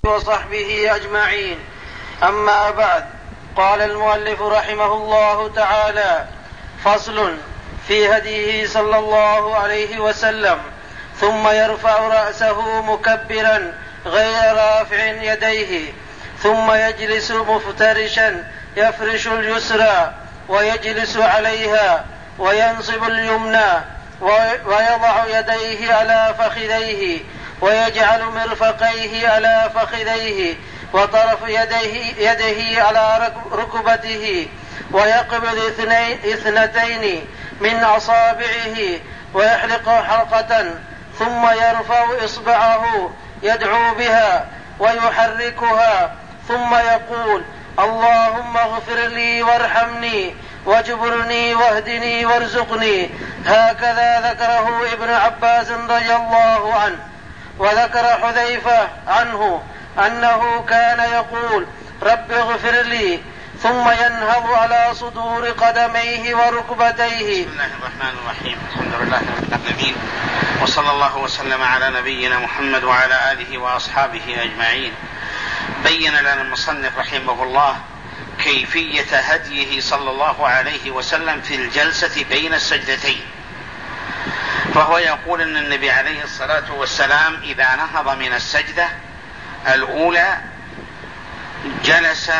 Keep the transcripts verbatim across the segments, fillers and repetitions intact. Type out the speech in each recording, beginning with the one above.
وصحبه أجمعين. أما بعد، قال المؤلف رحمه الله تعالى: فصل في هديه صلى الله عليه وسلم: ثم يرفع رأسه مكبرا غير رافع يديه، ثم يجلس مفترشا يفرش اليسرى ويجلس عليها وينصب اليمنى ويضع يديه على فخذيه ويجعل مرفقيه على فخذيه وطرف يديه, يده على ركبته، ويقبض اثنتين من أصابعه ويحلق حلقة، ثم يرفع إصبعه يدعو بها ويحركها، ثم يقول: اللهم اغفر لي وارحمني واجبرني واهدني وارزقني. هكذا ذكره ابن عباس رضي الله عنه. وذكر حذيفة عنه أنه كان يقول: رب اغفر لي، ثم ينهض على صدور قدميه وركبتيه. بسم الله الرحمن الرحيم. الحمد لله رب العالمين، وصلى الله وسلم على نبينا محمد وعلى آله وأصحابه أجمعين. بين لنا المصنف رحمه الله كيفية هديه صلى الله عليه وسلم في الجلسة بين السجدتين. فهو يقول أن النبي عليه الصلاة والسلام إذا نهض من السجدة الأولى جلس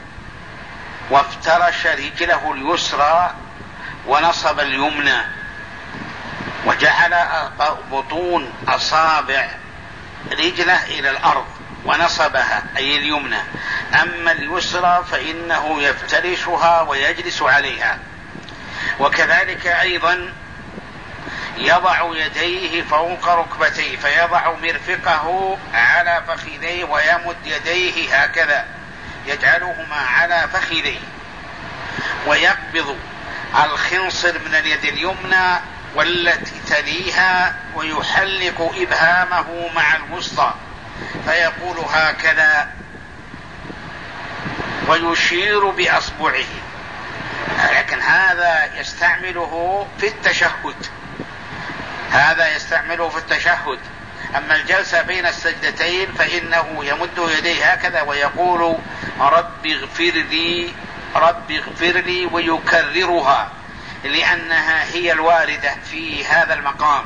وافترش رجله اليسرى ونصب اليمنى، وجعل بطون أصابع رجله إلى الأرض ونصبها أي اليمنى، أما اليسرى فإنه يفترشها ويجلس عليها. وكذلك أيضا يضع يديه فوق ركبتيه، فيضع مرفقه على فخذيه ويمد يديه هكذا يجعلهما على فخذيه، ويقبض الخنصر من اليد اليمنى والتي تليها ويحلق إبهامه مع الوسطى، فيقول هكذا ويشير بأصبعه. لكن هذا يستعمله في التشهد، هذا يستعمله في التشهد. أما الجلسة بين السجدتين فإنه يمد يديه هكذا ويقول: رب اغفر لي رب اغفر لي، ويكررها لأنها هي الواردة في هذا المقام،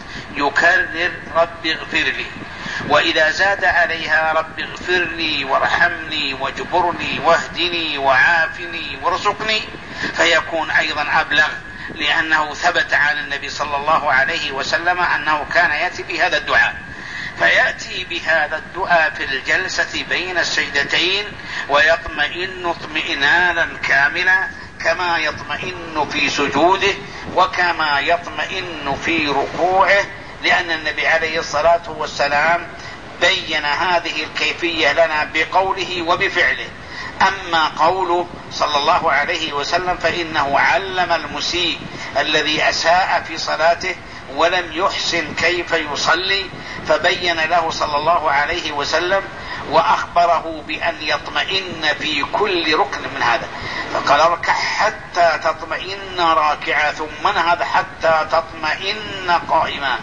يكرر رب اغفر لي. وإذا زاد عليها رب اغفر لي وارحمني واجبرني واهدني وعافني وارزقني فيكون أيضا أبلغ، لأنه ثبت عن النبي صلى الله عليه وسلم أنه كان يأتي بهذا الدعاء. فيأتي بهذا الدعاء في الجلسة بين السجدتين ويطمئن اطمئنانا كاملا كما يطمئن في سجوده وكما يطمئن في ركوعه، لأن النبي عليه الصلاة والسلام بين هذه الكيفية لنا بقوله وبفعله. أما قوله صلى الله عليه وسلم فإنه علم المسيء الذي أساء في صلاته ولم يحسن كيف يصلي، فبين له صلى الله عليه وسلم وأخبره بأن يطمئن في كل ركن من هذا. فقال: اركع حتى تطمئن راكعا، ثم انهض حتى تطمئن قائما،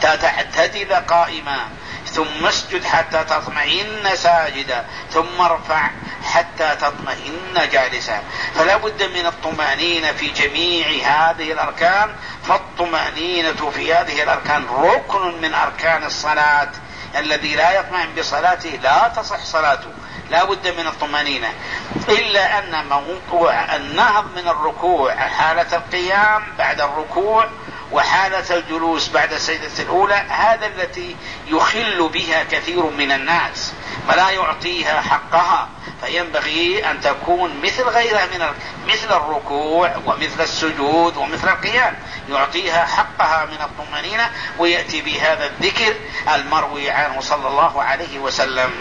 تعتدل قائما، ثم اسجد حتى تطمئن ساجدا، ثم ارفع حتى تطمئن جالسا. فلا بد من الطمأنينة في جميع هذه الأركان، فالطمأنينة في هذه الأركان ركن من أركان الصلاة. الذي لا يطمئن بصلاته لا تصح صلاته، لا بد من الطمأنينة. إلا أن موضوع النهض من الركوع حالة القيام بعد الركوع وحالة الجلوس بعد السجدة الأولى هذا التي يخل بها كثير من الناس فلا يعطيها حقها، فينبغي أن تكون مثل غيرها من مثل الركوع ومثل السجود ومثل القيام، يعطيها حقها من الطمأنينة ويأتي بهذا الذكر المروي عنه صلى الله عليه وسلم.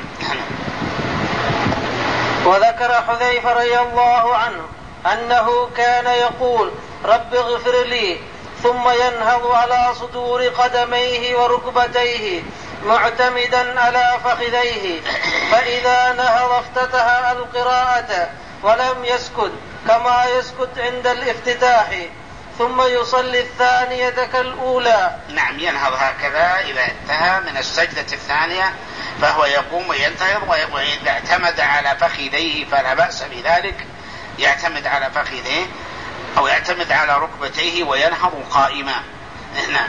وذكر حذيفة رضي الله عنه أنه كان يقول: رب اغفر لي، ثم ينهض على صدور قدميه وركبتيه معتمدا على فخذيه، فإذا نهض افتتح القراءة ولم يسكت كما يسكت عند الافتتاح، ثم يصلي الثانية كالأولى. نعم، ينهض هكذا إذا انتهى من السجدة الثانية، فهو يقوم وينتهض، وإذا اعتمد على فخذيه فلا بأس بذلك، يعتمد على فخذيه أو يعتمد على ركبتيه وينهض قائما. نعم،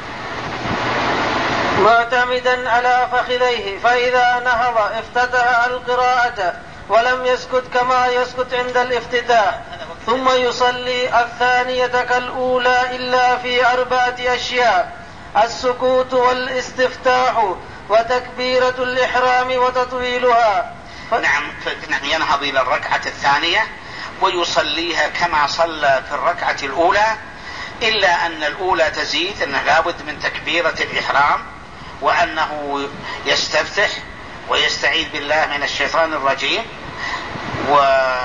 معتمدا على فخذيه، فإذا نهض افتتح القراءة ولم يسكت كما يسكت عند الافتتاح، ثم يصلي الثانية كالأولى إلا في أربعة أشياء: السكوت والاستفتاح وتكبيرة الإحرام وتطويلها. ف... نعم، ينهض إلى الركعة الثانية ويصليها كما صلى في الركعة الأولى، إلا أن الأولى تزيد أنه لابد من تكبيرة الإحرام، وأنه يستفتح ويستعيذ بالله من الشيطان الرجيم، و...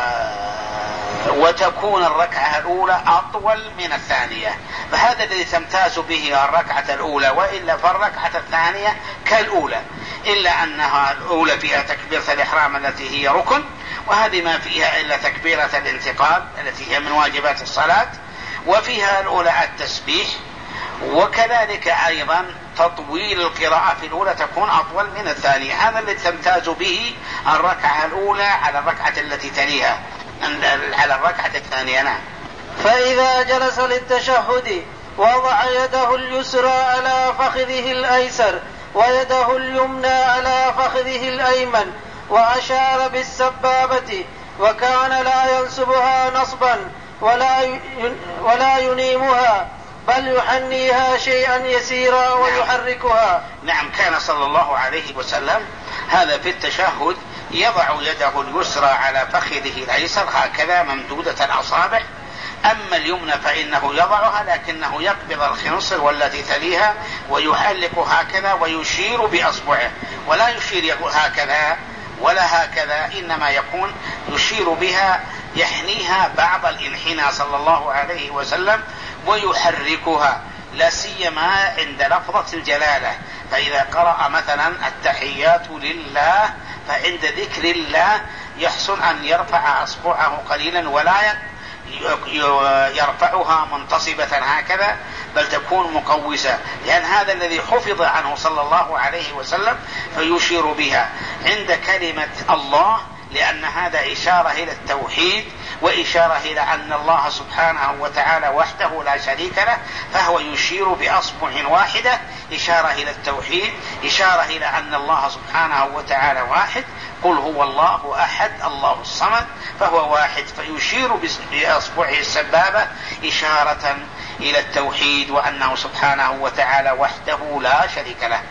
وتكون الركعة الأولى أطول من الثانية، فهذا الذي تمتاز به الركعة الأولى، وإلا فالركعة الثانية كالأولى، إلا أنها الأولى فيها تكبيرة الإحرام التي هي ركن، وهذه ما فيها إلا تكبيرة الانتقال التي هي من واجبات الصلاة، وفيها الأولى التسبيح، وكذلك أيضا تطويل القراءة في الأولى تكون أطول من الثانية. هذا الذي تمتاز به الركعة الأولى على الركعة التي تليها، على الركعة الثانية. نعم. فإذا جلس للتشهد وضع يده اليسرى على فخذه الأيسر ويده اليمنى على فخذه الأيمن، وأشار بالسبابة، وكان لا ينسبها نصبا ولا ولا ينيمها، بل يحنيها شيئا يسيرا ويحركها. نعم، كان صلى الله عليه وسلم هذا في التشهد يضع يده اليسرى على فخذه الأيسر هكذا ممدودة الأصابع، أما اليمنى فإنه يضعها لكنه يقبض الخنصر والتي تليها ويحلق هكذا ويشير بأصبعه، ولا يشير هكذا ولا هكذا، إنما يكون يشير بها، يحنيها بعض الانحناء صلى الله عليه وسلم، ويحركها، لا سيما عند لفظة الجلالة. فإذا قرأ مثلا التحيات لله، فعند ذكر الله يحسن أن يرفع أصبعه قليلا ولا يرفعها منتصبة هكذا، بل تكون مقوسة، لأن هذا الذي حفظ عنه صلى الله عليه وسلم، فيشير بها عند كلمة الله، لأن هذا إشارة إلى التوحيد وإشارة إلى أن الله سبحانه وتعالى وحده لا شريك له، فهو يشير بأصبع واحدة، إشارة إلى التوحيد، إشارة إلى أن الله سبحانه وتعالى واحد، قل هو الله أحد الله الصمد، فهو واحد، فيشير بأصبعه السبابة إشارة إلى التوحيد وأنه سبحانه وتعالى وحده لا شريك له.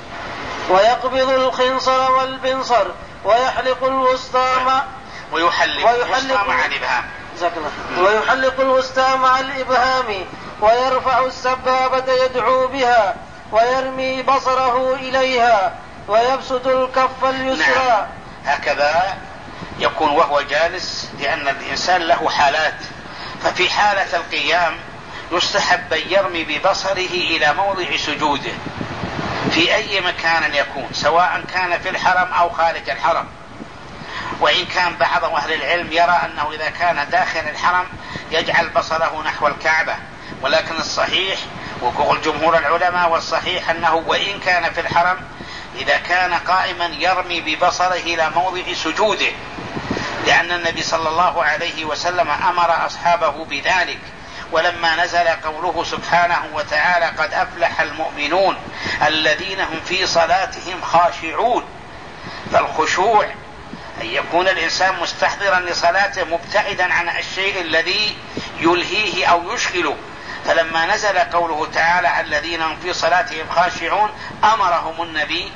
ويقبض الخنصر والبنصر ويحلق الوسطى مع ويحلق الوسطى مع الإبهام ويحلق الوسطى مع الإبهام، ويرفع السبابة يدعو بها، ويرمي بصره إليها، ويبسط الكف اليسرى. نعم. هكذا يكون وهو جالس، لأن الإنسان له حالات، ففي حالة القيام يستحب أن يرمي ببصره إلى موضع سجوده في أي مكان يكون، سواء كان في الحرم أو خارج الحرم. وإن كان بعض أهل العلم يرى أنه إذا كان داخل الحرم يجعل بصره نحو الكعبة، ولكن الصحيح وقول جمهور العلماء والصحيح أنه وإن كان في الحرم إذا كان قائما يرمي ببصره إلى موضع سجوده، لأن النبي صلى الله عليه وسلم أمر أصحابه بذلك. ولما نزل قوله سبحانه وتعالى قد أفلح المؤمنون الذين هم في صلاتهم خاشعون، فالخشوع أن يكون الإنسان مستحضرا لصلاته مبتعدا عن الشيء الذي يلهيه أو يشغله. فلما نزل قوله تعالى الذين هم في صلاتهم خاشعون أمرهم النبي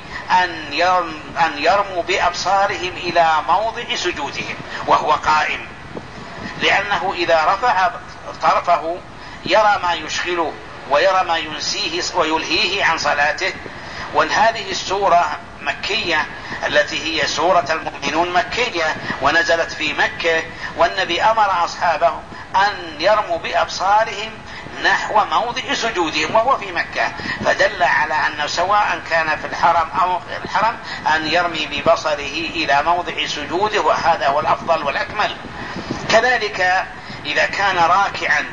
أن يرموا بأبصارهم إلى موضع سجودهم وهو قائم، لأنه إذا رفع طرفه يرى ما يشغله ويرى ما ينسيه ويلهيه عن صلاته. وهذه السورة مكية التي هي سورة المؤمنون مكية ونزلت في مكة، والنبي أمر أصحابه أن يرموا بأبصارهم نحو موضع سجودهم وهو في مكة، فدل على أنه سواء كان في الحرم أو غير الحرم أن يرمي ببصره إلى موضع سجوده، وهذا هو الأفضل والأكمل. كذلك إذا كان راكعا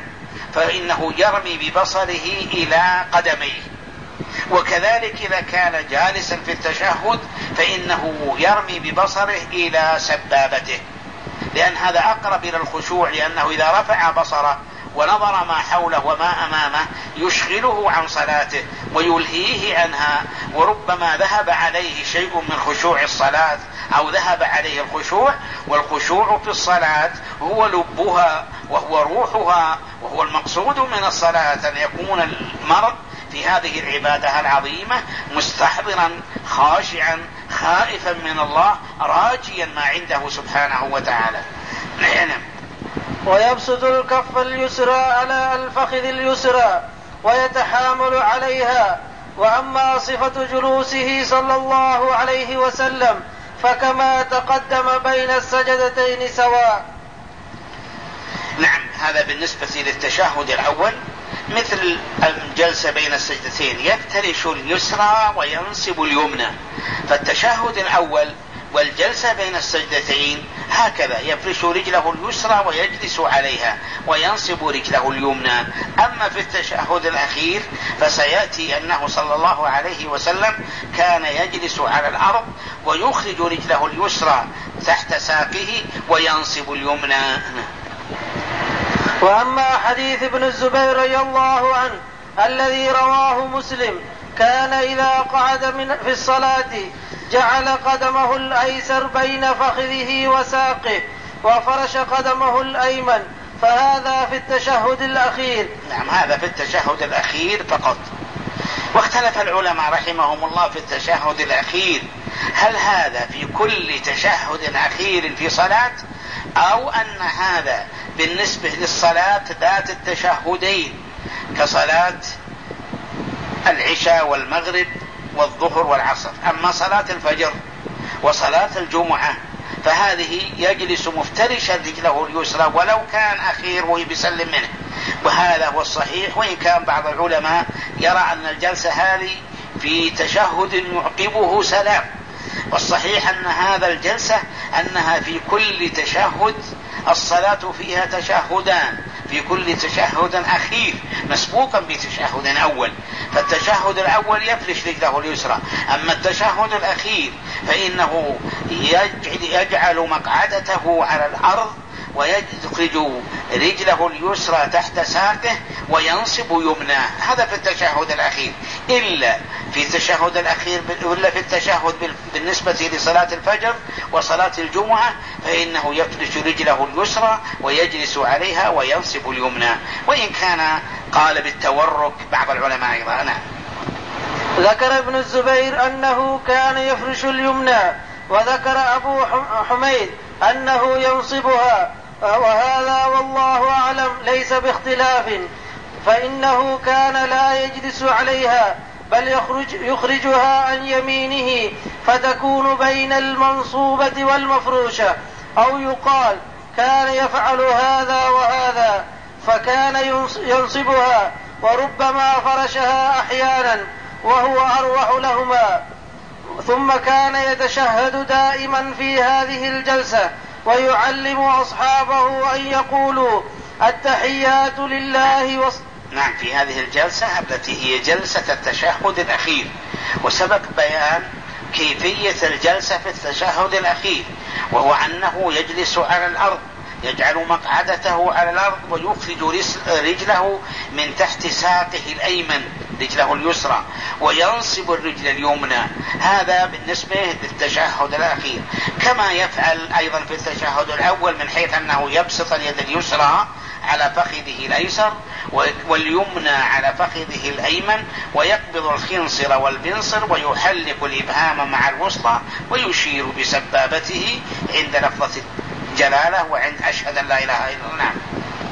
فإنه يرمي ببصره إلى قدميه. وكذلك إذا كان جالسا في التشهد فإنه يرمي ببصره إلى سبابته، لأن هذا أقرب إلى الخشوع، لأنه إذا رفع بصره ونظر ما حوله وما أمامه يشغله عن صلاته ويلهيه عنها، وربما ذهب عليه شيء من خشوع الصلاة أو ذهب عليه الخشوع. والخشوع في الصلاة هو لبها وهو روحها، وهو المقصود من الصلاة أن يكون المرء في هذه العبادة العظيمة مستحضرا خاشعا خائفا من الله راجيا ما عنده سبحانه وتعالى. نعم. ويبسط الكف اليسرى على الفخذ اليسرى ويتحامل عليها. وأما صفة جلوسه صلى الله عليه وسلم فكما تقدم بين السجدتين سواء. نعم، هذا بالنسبة للتشهد الأول مثل الجلسة بين السجدتين، يفترش اليسرى وينصب اليمنى. فالتشهد الأول والجلسة بين السجدتين هكذا، يفرش رجله اليسرى ويجلس عليها وينصب رجله اليمنى. أما في التشهد الأخير فسيأتي أنه صلى الله عليه وسلم كان يجلس على الأرض ويخرج رجله اليسرى تحت ساقه وينصب اليمنى. وأما حديث ابن الزبير رضي الله عنه الذي رواه مسلم كان إذا قعد من في الصلاة جعل قدمه الأيسر بين فخذه وساقه وفرش قدمه الأيمن، فهذا في التشهد الأخير. نعم، هذا في التشهد الأخير فقط. واختلف العلماء رحمهم الله في التشهد الأخير، هل هذا في كل تشهد أخير في صلاة، أو أن هذا بالنسبة للصلاة ذات التشهدين كصلاة العشاء والمغرب والظهر والعصر. أما صلاة الفجر وصلاة الجمعة فهذه يجلس مفترشا رجله اليسرى ولو كان أخير ويسلم منه، وهذا هو الصحيح. وإن كان بعض العلماء يرى أن الجلسة هذه في تشهد يعقبه سلام، والصحيح أن هذا الجلسة أنها في كل تشهد الصلاة فيها تشهدان، في كل تشهد أخير مسبوقا بتشهد أول. فالتشهد الأول يفرش رجله اليسرى، أما التشهد الأخير فإنه يجعل مقعدته على الأرض ويخرج رجله اليسرى تحت ساقه وينصب يمناه. هذا في التشهد الأخير. إلا في التشهد الأخير إلا في التشهد بالنسبة لصلاة الفجر وصلاة الجمعة فإنه يفرش رجله اليسرى ويجلس عليها وينصب اليمنى، وإن كان قال بالتورك بعض العلماء أيضا. نعم. ذكر ابن الزبير أنه كان يفرش اليمنى، وذكر أبو حميد أنه ينصبها، وهذا والله أعلم ليس باختلاف، فإنه كان لا يجلس عليها بل يخرج يخرجها عن يمينه فتكون بين المنصوبة والمفروشة، أو يقال كان يفعل هذا وهذا، فكان ينصبها وربما فرشها أحيانا وهو أروح لهما. ثم كان يتشهد دائما في هذه الجلسة ويعلم أصحابه أن يقولوا التحيات لله وص... نعم، في هذه الجلسة التي هي جلسة التشهد الأخير، وسبق بيان كيفية الجلسة في التشهد الأخير، وهو أنه يجلس على الأرض، يجعل مقعدته على الأرض ويخرج رجله من تحت ساقه الأيمن رجله اليسرى وينصب الرجل اليمنى. هذا بالنسبة للتشهد الأخير، كما يفعل أيضا في التشهد الأول من حيث أنه يبسط اليد اليسرى على فخذه الأيسر واليمنى على فخذه الأيمن، ويقبض الخنصر والبنصر ويحلق الإبهام مع الوسطى ويشير بسبابته عند لفظة جلالة وعند أشهد أن لا إله إلا الله. نعم.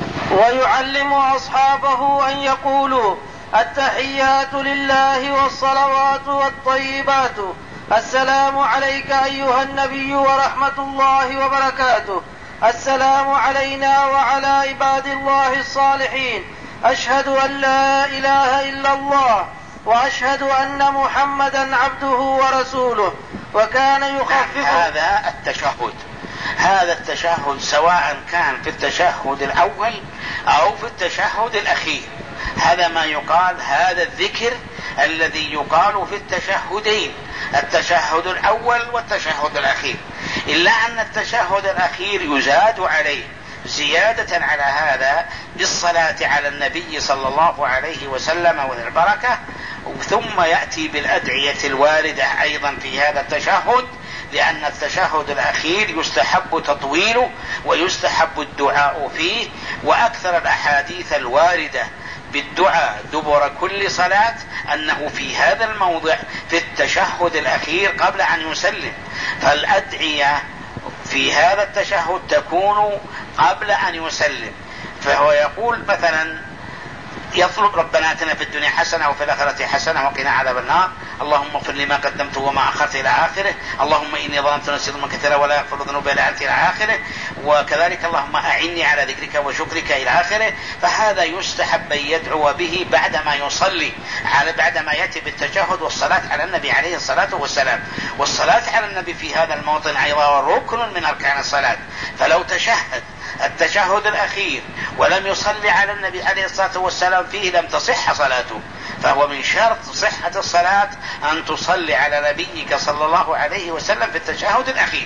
ويعلم أصحابه أن يقولوا التحيات لله والصلوات والطيبات، السلام عليك أيها النبي ورحمة الله وبركاته، السلام علينا وعلى عباد الله الصالحين، أشهد أن لا إله إلا الله وأشهد أن محمدا عبده ورسوله. وكان يخفف. هذا التشهد هذا التشهد سواء كان في التشهد الأول أو في التشهد الأخير، هذا ما يقال، هذا الذكر الذي يقال في التشهدين، التشهد الأول والتشهد الأخير، إلا أن التشهد الأخير يزاد عليه زيادة على هذا بالصلاة على النبي صلى الله عليه وسلم والبركة، ثم يأتي بالأدعية الواردة أيضا في هذا التشهد، لأن التشهد الأخير يستحب تطويله ويستحب الدعاء فيه، وأكثر الأحاديث الواردة بالدعاء دبر كل صلاة أنه في هذا الموضع في التشهد الأخير قبل أن يسلم، فالأدعية في هذا التشهد تكون قبل أن يسلم. فهو يقول مثلا يطلب ربنا آتنا في الدنيا حسنة وفي الآخرة حسنة وقنا عذاب النار، اللهم اغفر لي ما قدمت وما أخرت إلى آخره، اللهم إني ظلمت نفسي ظلما كثيرا ولا يغفر الذنوب إلا أنت إلى آخره، وكذلك اللهم أعني على ذكرك وشكرك إلى آخره. فهذا يستحب أن يدعو به بعدما يصلي، على بعدما يأتي بالتشهد والصلاة على النبي عليه الصلاة والسلام. والصلاة على النبي في هذا الموطن أيضا ركن من أركان الصلاة، فلو تشهد التشهد الأخير ولم يصلي على النبي عليه الصلاة والسلام فيه لم تصح صلاته، فهو من شرط صحة الصلاة أن تصلي على نبيك صلى الله عليه وسلم في التشهد الأخير.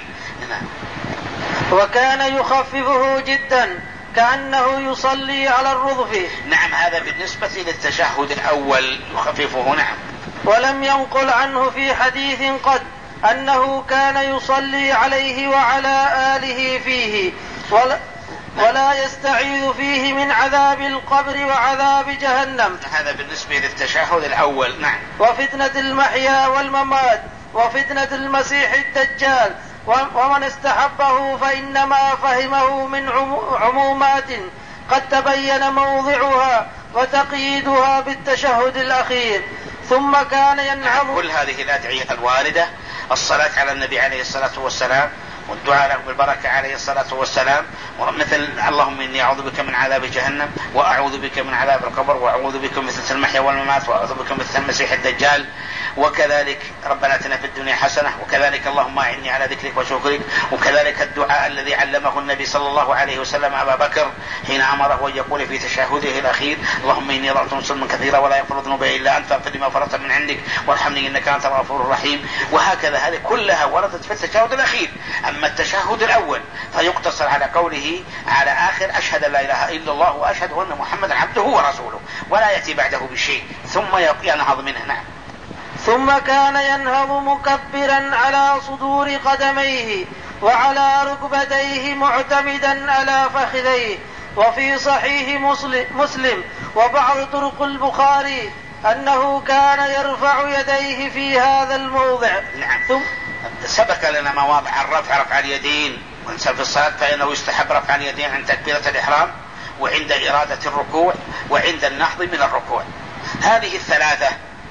وكان يخففه جدا كأنه يصلي على الرضف. نعم، هذا بالنسبة للتشهد الأول يخففه. نعم. ولم ينقل عنه في حديث قد أنه كان يصلي عليه وعلى آله فيه، ولا ولا يستعيذ فيه من عذاب القبر وعذاب جهنم. هذا بالنسبة للتشهد الأول. نعم. وفتنة المحيا والممات وفتنة المسيح الدجال، ومن استحبه فإنما فهمه من عمومات قد تبين موضعها وتقييدها بالتشهد الأخير. ثم كان ينهض. كل هذه الأدعية الواردة، الصلاة على النبي عليه الصلاة والسلام والدعاء له بالبركة عليه الصلاة والسلام، ومثل اللهم إني أعوذ بك من عذاب جهنم وأعوذ بك من عذاب القبر وأعوذ بك من فتنة المحيا والممات وأعوذ بك من فتنة المسيح الدجال، وكذلك ربنا آتنا في الدنيا حسنة، وكذلك اللهم أعني على ذكرك وشكرك، وكذلك الدعاء الذي علمه النبي صلى الله عليه وسلم أبا بكر حين أمره أن يقول في تشهده الأخير اللهم إني ظلمت ظلما كثيرا ولا يغفر الذنوب إلا أنت فاغفر لي ما فرطت من عندك وارحمني إنك أنت الغفور الرحيم. وهكذا هذه كلها وردت في التشهد الأخير. أما التشهد الأول فيقتصر على قوله على آخر أشهد لا إله إلا الله وأشهد أن محمدا عبده ورسوله، ولا يأتي بعده بشيء، ثم ينهض منه. نعم. ثم كان ينهض مكبرا على صدور قدميه وعلى ركبتيه معتمدا على فخذيه. وفي صحيح مسلم وبعض طرق البخاري أنه كان يرفع يديه في هذا الموضع. نعم. ثم سبق لنا مواضع الرفع، رفع اليدين، وإنسان في الصلاة فإنه يستحب رفع اليدين عند تكبيرة الإحرام وعند إرادة الركوع وعند النهض من الركوع. هذه الثلاثة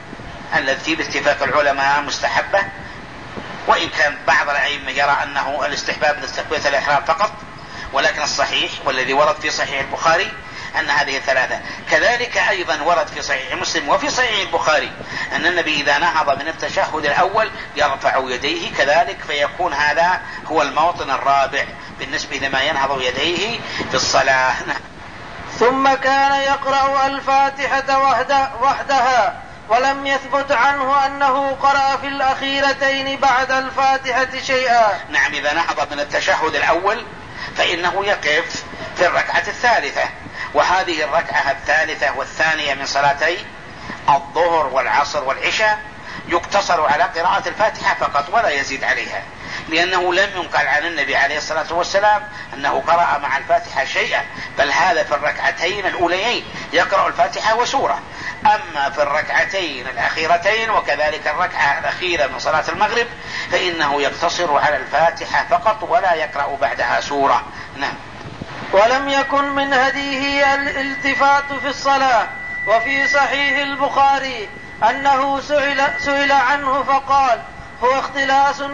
التي باتفاق العلماء مستحبة، وإن كان بعض الأئمة يرى أنه الاستحباب لتكبيرة الإحرام فقط، ولكن الصحيح والذي ورد في صحيح البخاري أن هذه الثلاثة. كذلك أيضا ورد في صحيح مسلم وفي صحيح البخاري أن النبي إذا نهض من التشهد الأول يرفع يديه كذلك، فيكون هذا هو الموطن الرابع بالنسبة لما ينهض يديه في الصلاة. ثم كان يقرأ الفاتحة وحدها، ولم يثبت عنه أنه قرأ في الأخيرتين بعد الفاتحة شيئا. نعم. إذا نهض من التشهد الأول فإنه يقف في الركعة الثالثة، وهذه الركعة الثالثة والثانية من صلاتي الظهر والعصر والعشاء يقتصر على قراءة الفاتحة فقط ولا يزيد عليها، لأنه لم ينقل عن النبي عليه الصلاة والسلام أنه قرأ مع الفاتحة شيئا، بل هذا في الركعتين الأوليين يقرأ الفاتحة وسورة. أما في الركعتين الأخيرتين وكذلك الركعة الأخيرة من صلاة المغرب فإنه يقتصر على الفاتحة فقط ولا يقرأ بعدها سورة. نعم. ولم يكن من هديه الالتفات في الصلاة. وفي صحيح البخاري أنه سئل, سئل عنه فقال هو اختلاس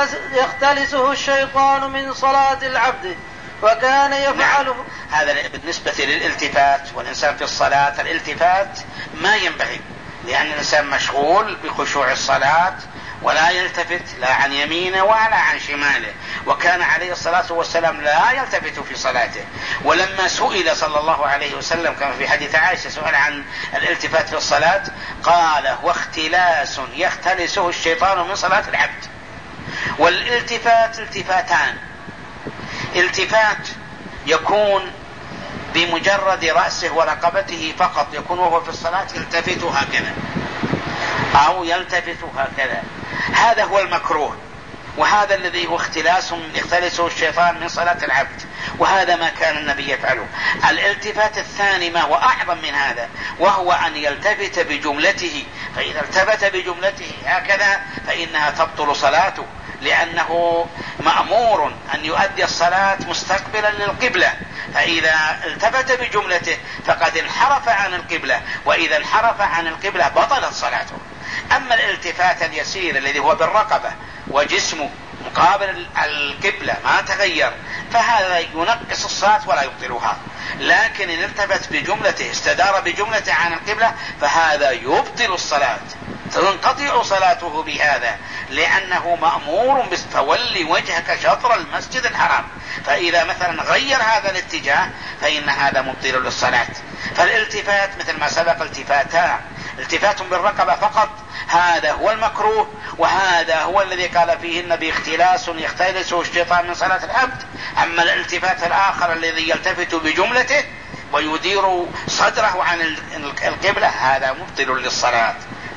يختلسه الشيطان من صلاة العبد وكان يفعله. نعم. هذا بالنسبة للالتفات، والإنسان في الصلاة الالتفات ما ينبغي، لأن الإنسان مشغول بخشوع الصلاة ولا يلتفت لا عن يمينه ولا عن شماله، وكان عليه الصلاة والسلام لا يلتفت في صلاته. ولما سئل صلى الله عليه وسلم كما في حديث عائشة سئل عن الالتفات في الصلاة قال: هو اختلاس يختلسه الشيطان من صلاة العبد. والالتفات التفاتان: التفات يكون بمجرد رأسه ورقبته فقط، يكون وهو في الصلاة يلتفت هكذا أو يلتفت هكذا، هذا هو المكروه، وهذا الذي هو اختلاس يختلسه الشيطان من صلاة العبد، وهذا ما كان النبي يفعله. الالتفات الثاني ما هو أعظم من هذا، وهو أن يلتفت بجملته، فإذا التفت بجملته هكذا فإنها تبطل صلاته، لأنه مأمور أن يؤدي الصلاة مستقبلا للقبلة، فإذا التفت بجملته فقد انحرف عن القبلة، وإذا انحرف عن القبلة بطلت صلاته. أما الالتفات اليسير الذي هو بالرقبة وجسمه مقابل القبلة ما تغير فهذا ينقص الصلاة ولا يبطلها. لكن إن التفت بجملته استدار بجملته عن القبلة فهذا يبطل الصلاة، تنقطع صلاته بهذا، لأنه مأمور بتولي وجهك شطر المسجد الحرام، فإذا مثلا غير هذا الاتجاه فإن هذا مبطل للصلاة. فالالتفات مثل ما سبق التفاتان: التفات بالرقبة فقط هذا هو المكروه، وهذا هو الذي قال فيه النبي اختلاس يختلسه الشيطان من صلاة العبد. أما الالتفات الآخر الذي يلتفت بجملته ويدير صدره عن القبلة هذا مبطل للصلاة.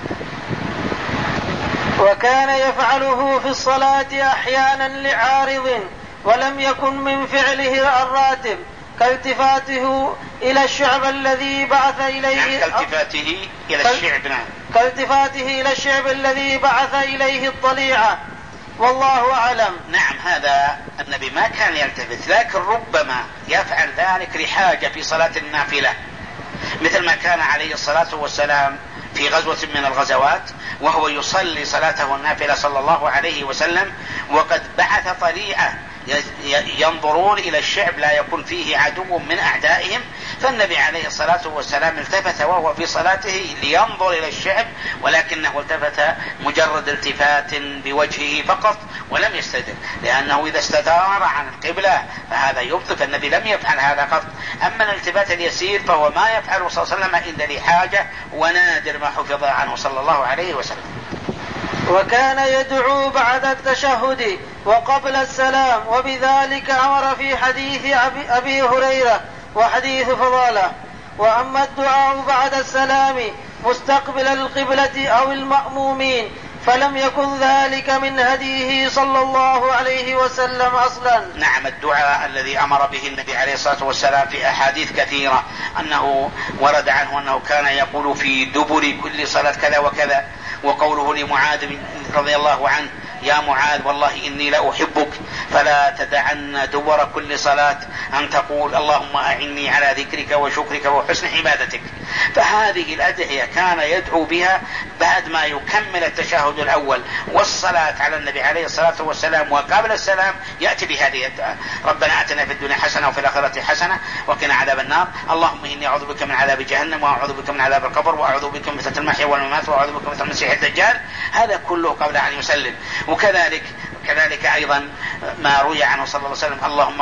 وكان يفعله في الصلاة أحيانا لعارض ولم يكن من فعله الراتب، كالتفاته إلى الشعب الذي بعث إليه كالتفاته إلى الشعب نعم كالتفاته إلى الشعب الذي بعث إليه الطليعة، والله أعلم. نعم، هذا النبي ما كان يلتفت، لكن ربما يفعل ذلك لحاجة في صلاة النافلة، مثل ما كان عليه الصلاة والسلام في غزوة من الغزوات وهو يصلي صلاته النافلة صلى الله عليه وسلم وقد بعث طليعة ينظرون إلى الشعب لا يكون فيه عدو من أعدائهم، فالنبي عليه الصلاة والسلام التفت وهو في صلاته لينظر إلى الشعب، ولكنه التفت مجرد التفات بوجهه فقط ولم يستدر، لأنه إذا استدار عن القبلة فهذا يبطل، فالنبي لم يفعل هذا قط. أما الالتفات اليسير فهو ما يفعله صلى الله عليه وسلم إلا لحاجة، ونادر ما حفظ عنه صلى الله عليه وسلم. وكان يدعو بعد التشهد وقبل السلام، وبذلك أمر في حديث أبي هريرة وحديث فضالة. وأما الدعاء بعد السلام مستقبل القبلة أو المأمومين فلم يكن ذلك من هديه صلى الله عليه وسلم أصلا. نعم، الدعاء الذي أمر به النبي عليه الصلاة والسلام في أحاديث كثيرة أنه ورد عنه أنه كان يقول في دبر كل صلاة كذا وكذا، وقوله لمعاذ رضي الله عنه: يا معاذ والله إني لأحبك فلا تدعن دبر كل صلاة أن تقول اللهم أعني على ذكرك وشكرك وحسن عبادتك. فهذه الأدعية كان يدعو بها بعد ما يكمل التشهد الأول والصلاة على النبي عليه الصلاة والسلام، وقبل السلام يأتي بهذه الدعاء: ربنا آتنا في الدنيا حسنة وفي الآخرة حسنة وقنا عذاب النار، اللهم إني أعوذ بك من عذاب جهنم وأعوذ بك من عذاب القبر وأعوذ بك من فتنة المحيا والممات وأعوذ بك من المسيح الدجال. هذا كله قبل أن يسلم. وكذلك كذلك أيضا ما روي عنه صلى الله عليه وسلم: اللهم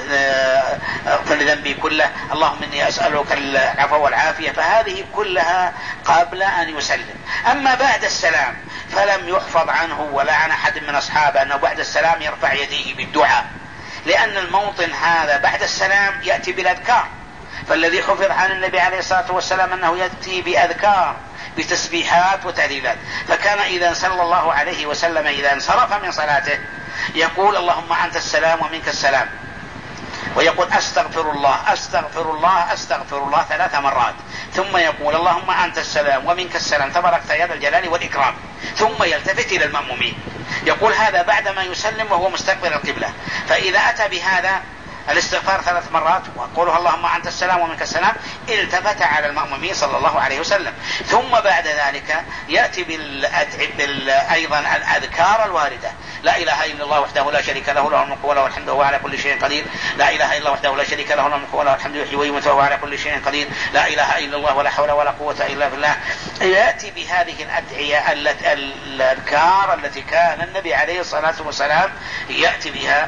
اغفر لي ذنبي كله، اللهم إني أسألك العفو والعافية. فهذه كلها قبل أن يسلم. أما بعد السلام فلم يحفظ عنه ولا عن أحد من أصحابه أنه بعد السلام يرفع يديه بالدعاء، لأن الموطن هذا بعد السلام يأتي بالأذكار، فالذي حفظ عن النبي عليه الصلاة والسلام أنه يأتي بأذكار بتسبيحات وتهليلات. فكان إذا صلى الله عليه وسلم إذا انصرف من صلاته يقول اللهم أنت السلام ومنك السلام، ويقول أستغفر الله أستغفر الله أستغفر الله ثلاث مرات، ثم يقول اللهم أنت السلام ومنك السلام تبارك يا ذا الجلال والإكرام، ثم يلتفت إلى المأمومين يقول هذا بعدما يسلم وهو مستقبل القبلة. فإذا أتى بهذا الاستغفار ثلاث مرات وقوله اللهم أنت السلام ومنك السلام التفت على المأمومين صلى الله عليه وسلم، ثم بعد ذلك يأتي بال... أيضا الأذكار الواردة لا إله إلا الله وحده لا شريك له له الملك وله الحمد وهو على كل شيء قدير. لا إله إلا الله وحده لا شريك له له الملك وله الحمد يحيي ويميت وهو على كل شيء قدير. لا إله إلا الله ولا حول ولا قوة إلا بالله. يأتي بهذه الأدعية الأذكار التي كان النبي عليه الصلاة والسلام يأتي بها.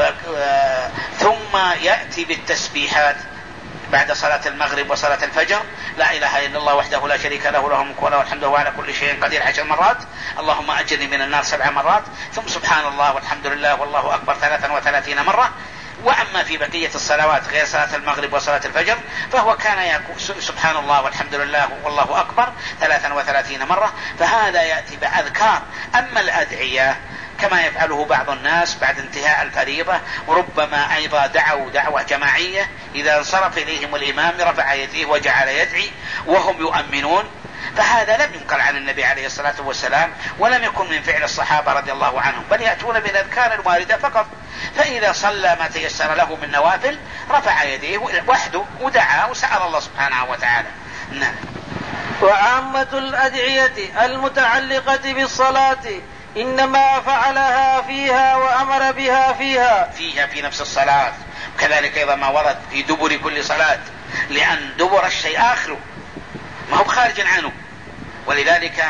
ثم يأتي بالتسبيحات بعد صلاة المغرب وصلاة الفجر. لا إله إلا الله وحده لا شريك له له الملك وله الحمد وهو على كل شيء قدير عشر مرات. اللهم أجرني من النار سبع مرات. ثم سبحان الله والحمد لله والله أكبر ثلاثا وثلاثين مرة. وأما في بقية الصلوات غير صلاة المغرب وصلاة الفجر فهو كان يقول سبحان الله والحمد لله والله أكبر ثلاثا وثلاثين مرة. فهذا يأتي بأذكار. أما الأدعية كما يفعله بعض الناس بعد انتهاء الفريضة، وربما أيضا دعوا دعوة جماعية إذا انصرف إليهم الإمام رفع يديه وجعل يدعي وهم يؤمنون، فهذا لم ينقل عن النبي عليه الصلاة والسلام ولم يكن من فعل الصحابة رضي الله عنهم، بل يأتون بالأذكار الواردة فقط. فإذا صلى ما تيسر له من نوافل رفع يديه وحده ودعا وسأل الله سبحانه وتعالى. نعم. وعامة الأدعية المتعلقة بالصلاة إنما فعلها فيها وأمر بها فيها فيها في نفس الصلاة. كذلك أيضا ما ورد في دبر كل صلاة، لأن دبر الشيء آخره ما هو خارج عنه. ولذلك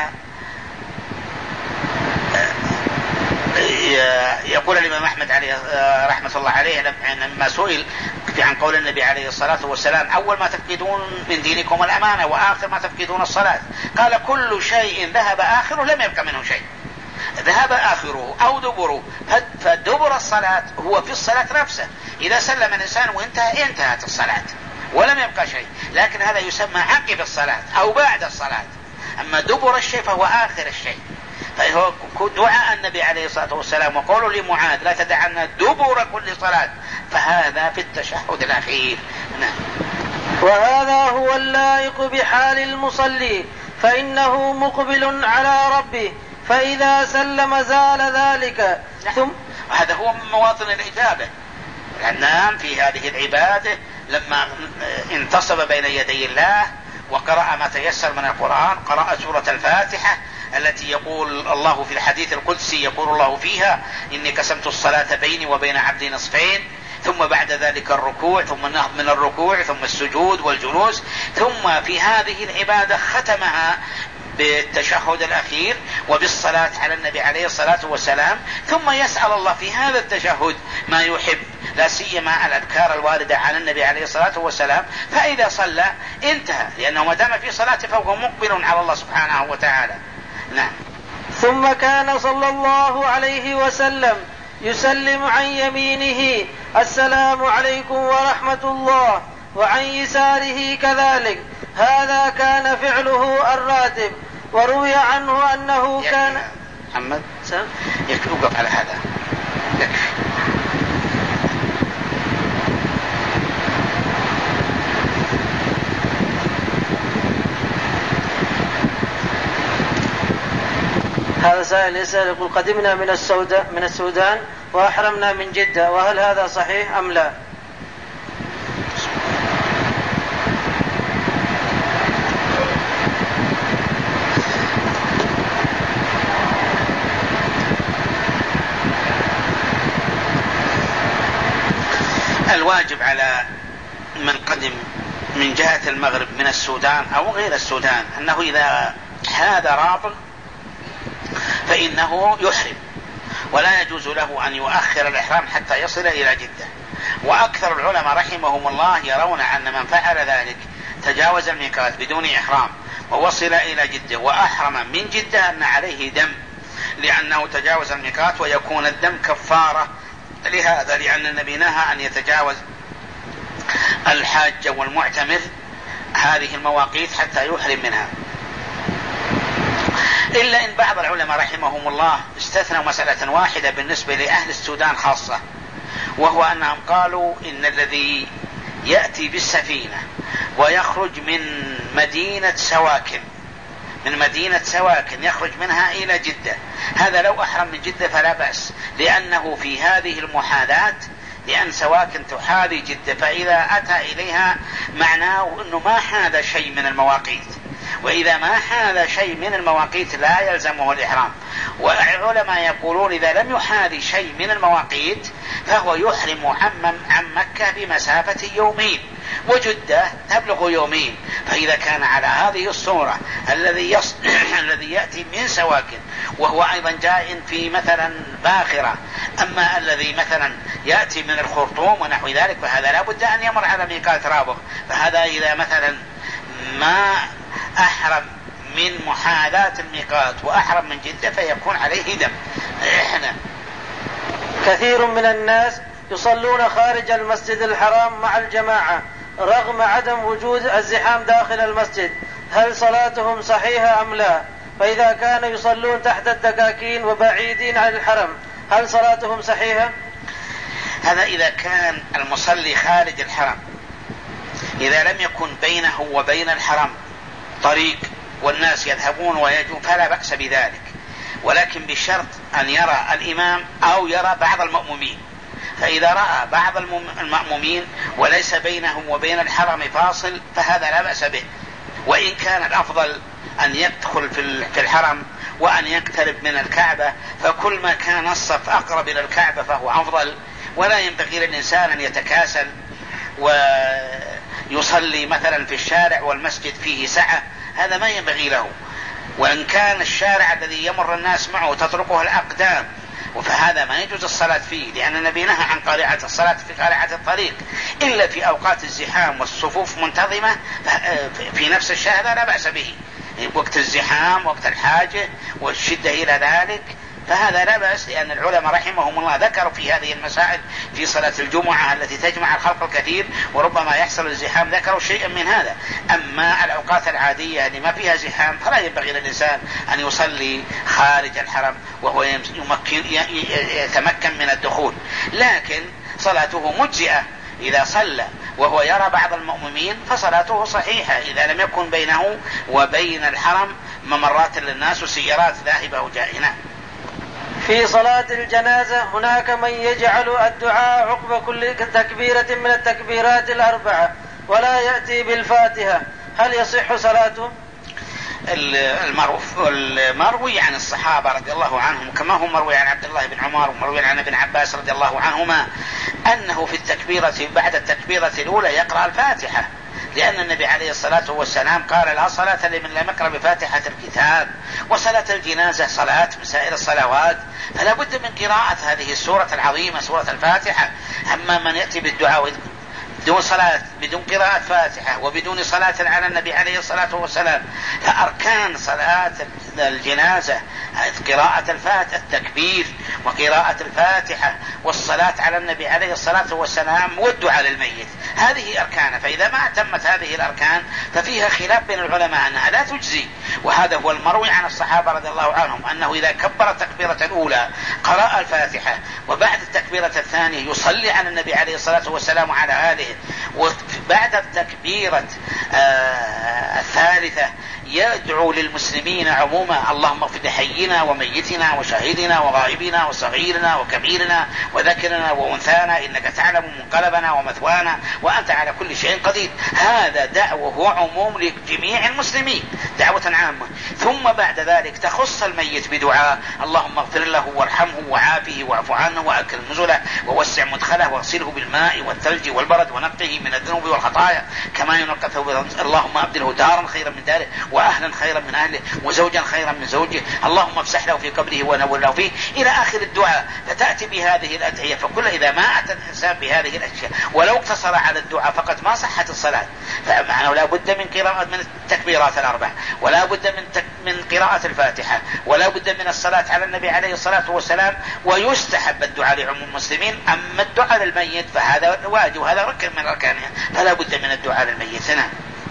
يقول الإمام أحمد عليه رحمة الله عليه لما سئل عن قول النبي عليه الصلاة والسلام أول ما تفقدون من دينكم الأمانة وآخر ما تفقدون الصلاة، قال كل شيء ذهب آخره لم يبق منه شيء، ذهب آخره أو دبره. فدبر الصلاة هو في الصلاة نفسه، إذا سلم الإنسان وانتهى انتهت الصلاة ولم يبقى شيء، لكن هذا يسمى عقب الصلاة أو بعد الصلاة. أما دبر الشيء فهو آخر الشيء. فهو دعاء النبي عليه الصلاة والسلام وقوله لمعاذ لا تدعنا دبر كل صلاة، فهذا في التشهد الأخير. نعم. وهذا هو اللائق بحال المصلي، فإنه مقبل على ربه، فإذا سلم زال ذلك. ثم هذا هو من مواطن الإجابة. النام في هذه العبادة لما انتصب بين يدي الله وقرأ ما تيسر من القرآن، قرأ سورة الفاتحة التي يقول الله في الحديث القدسي يقول الله فيها إني قسمت الصلاة بيني وبين عبدي نصفين، ثم بعد ذلك الركوع، ثم النهض من الركوع، ثم السجود والجلوس، ثم في هذه العبادة ختمها بالتشهد الأخير وبالصلاة على النبي عليه الصلاة والسلام، ثم يسأل الله في هذا التشهد ما يحب، لا سيما الأذكار الواردة على النبي عليه الصلاة والسلام. فإذا صلى انتهى، لأنه ما دام في صلاة فهو مقبل على الله سبحانه وتعالى. نعم. ثم كان صلى الله عليه وسلم يسلم عن يمينه السلام عليكم ورحمة الله، وعن يساره كذلك. هذا كان فعله الراتب. وروي عنه أنه كان محمد يكتب على هذا يكفي. هذا سائل يسأل يقول قدمنا من السودان من السودان وأحرمنا من جدة، وهل هذا صحيح أم لا؟ الواجب على من قدم من جهة المغرب من السودان أو غير السودان أنه إذا حاد رابط فإنه يحرم، ولا يجوز له أن يؤخر الإحرام حتى يصل إلى جدة. وأكثر العلماء رحمهم الله يرون أن من فعل ذلك تجاوز الميقات بدون إحرام ووصل إلى جدة وأحرم من جدة أن عليه دم، لأنه تجاوز الميقات، ويكون الدم كفارة لهذا، لأن النبي نهى أن يتجاوز الحاج والمعتمر هذه المواقيت حتى يحرم منها. إلا إن بعض العلماء رحمهم الله استثنوا مسألة واحدة بالنسبة لأهل السودان خاصة، وهو أنهم قالوا إن الذي يأتي بالسفينة ويخرج من مدينة سواكن من مدينة سواكن يخرج منها إلى جدة، هذا لو أحرم من جدة فلا بأس، لأنه في هذه المحاذاة، لأن سواكن تحاذي جدة، فإذا أتى إليها معناه أنه ما حاذ شيء من المواقيت، وإذا ما حاذ شيء من المواقيت لا يلزمه الإحرام. والعلماء يقولون إذا لم يحاذي شيء من المواقيت فهو يحرم عن عن مكة بمسافة يومين، وجدة تبلغ يومين. فإذا كان على هذه الصورة الذي يص... الذي يأتي من سواكن وهو أيضا جاء في مثلا باخرة، أما الذي مثلا يأتي من الخرطوم ونحو ذلك فهذا لا بد أن يمر على ميقات رابغ، فهذا إذا مثلا ما أحرم من محاذاة الميقات وأحرم من جدة فيكون عليه دم. إحنا كثير من الناس يصلون خارج المسجد الحرام مع الجماعة رغم عدم وجود الزحام داخل المسجد، هل صلاتهم صحيحة أم لا؟ فإذا كانوا يصلون تحت الدكاكين وبعيدين عن الحرم هل صلاتهم صحيحة؟ هذا إذا كان المصلي خارج الحرم، إذا لم يكن بينه وبين الحرم طريق والناس يذهبون ويجون فلا بأس بذلك، ولكن بشرط أن يرى الإمام أو يرى بعض المأمومين. فإذا رأى بعض المأمومين وليس بينهم وبين الحرم فاصل فهذا لا بأس به، وإن كان الأفضل أن يدخل في الحرم وأن يقترب من الكعبة، فكل ما كان الصف أقرب إلى الكعبة فهو أفضل. ولا ينبغي للإنسان أن يتكاسل ويصلي مثلا في الشارع والمسجد فيه سعة، هذا ما ينبغي له. وإن كان الشارع الذي يمر الناس معه تطرقه الأقدام فهذا ما يجوز الصلاة فيه، لأن النبي نهى عن قارعة الصلاة في قارعة الطريق إلا في أوقات الزحام والصفوف منتظمة في نفس الشارع لا بأس به، وقت الزحام وقت الحاجة والشدة إلى ذلك فهذا لا بأس، لأن العلماء رحمهم الله ذكروا في هذه المسائل في صلاة الجمعة التي تجمع الخلق الكثير وربما يحصل الزحام ذكروا شيئا من هذا. أما الأوقات العادية اللي ما فيها زحام فلا ينبغي للإنسان أن يصلي خارج الحرم وهو يمكن يتمكن من الدخول، لكن صلاته مجزئة إذا صلى وهو يرى بعض المؤمنين فصلاته صحيحة إذا لم يكن بينه وبين الحرم ممرات للناس وسيارات ذاهبة وجائنة. في صلاة الجنازة هناك من يجعل الدعاء عقب كل تكبيرة من التكبيرات الأربعة ولا يأتي بالفاتحة، هل يصح صلاته؟ المروي عن الصحابة رضي الله عنهم كما هو مروي عن عبد الله بن عمر ومروي عن ابن عباس رضي الله عنهما أنه في التكبيرة بعد التكبيرة الأولى يقرأ الفاتحة، لأن النبي عليه الصلاة والسلام قال لا صلاة لمن لم يقرأ بفاتحة الكتاب، وصلاة الجنازة صلاة من سائر الصلوات، فلا بد من قراءة هذه السورة العظيمة سورة الفاتحة. أما من يأتي بالدعاء بدون صلاة بدون قراءة فاتحة وبدون صلاة على النبي عليه الصلاة والسلام، فأركان صلاة الجنازة قراءة الفاتحة التكبير وقراءة الفاتحة والصلاة على النبي عليه الصلاة والسلام والدعاء للميت، هذه أركان. فإذا ما تمت هذه الأركان ففيها خلاف بين العلماء أنها لا تجزي، وهذا هو المروي عن الصحابة رضي الله عنهم أنه إذا كبر التكبيرة الأولى قرأ الفاتحة وبعد التكبيرة الثانية يصلي على النبي عليه الصلاة والسلام وعلى آله، وبعد التكبيرة آه الثالثة يدعو للمسلمين عموما اللهم اغفر لحينا وميتنا وشهيدنا وغائبنا وصغيرنا وكبيرنا وذكرنا وأنثانا إنك تعلم منقلبنا ومثوانا وأنت على كل شيء قدير. هذا دعوة عموم لجميع المسلمين دعوة عامة. ثم بعد ذلك تخص الميت بدعاء اللهم اغفر له وارحمه وعافه واعف عنه وأكرم نزله ووسع مدخله واغسله بالماء والثلج والبرد ونقه من الذنوب والخطايا كما ينقى ثوب، اللهم أبدله دارا خيرا من داره وأهلا خيرا من أهله وزوجا خيرا من زوجه، اللهم افسح له في قبره ونور له فيه إلى آخر الدعاء. فتأتي بهذه الأدعية، فكل إذا ما أتى الإنسان بهذه الأشياء ولو اقتصر على الدعاء فقط ما صحت الصلاة. فمعنى لا بد من قراءة من التكبيرات الأربع، ولا بد من تك من قراءة الفاتحة، ولا بد من الصلاة على النبي عليه الصلاة والسلام، ويستحب الدعاء لعموم المسلمين. أما الدعاء للميت فهذا واجب وهذا ركن من أركانها، فلا بد من الدعاء للميت. نعم.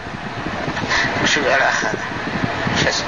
وشو الأخ هذا؟ شو اسمه؟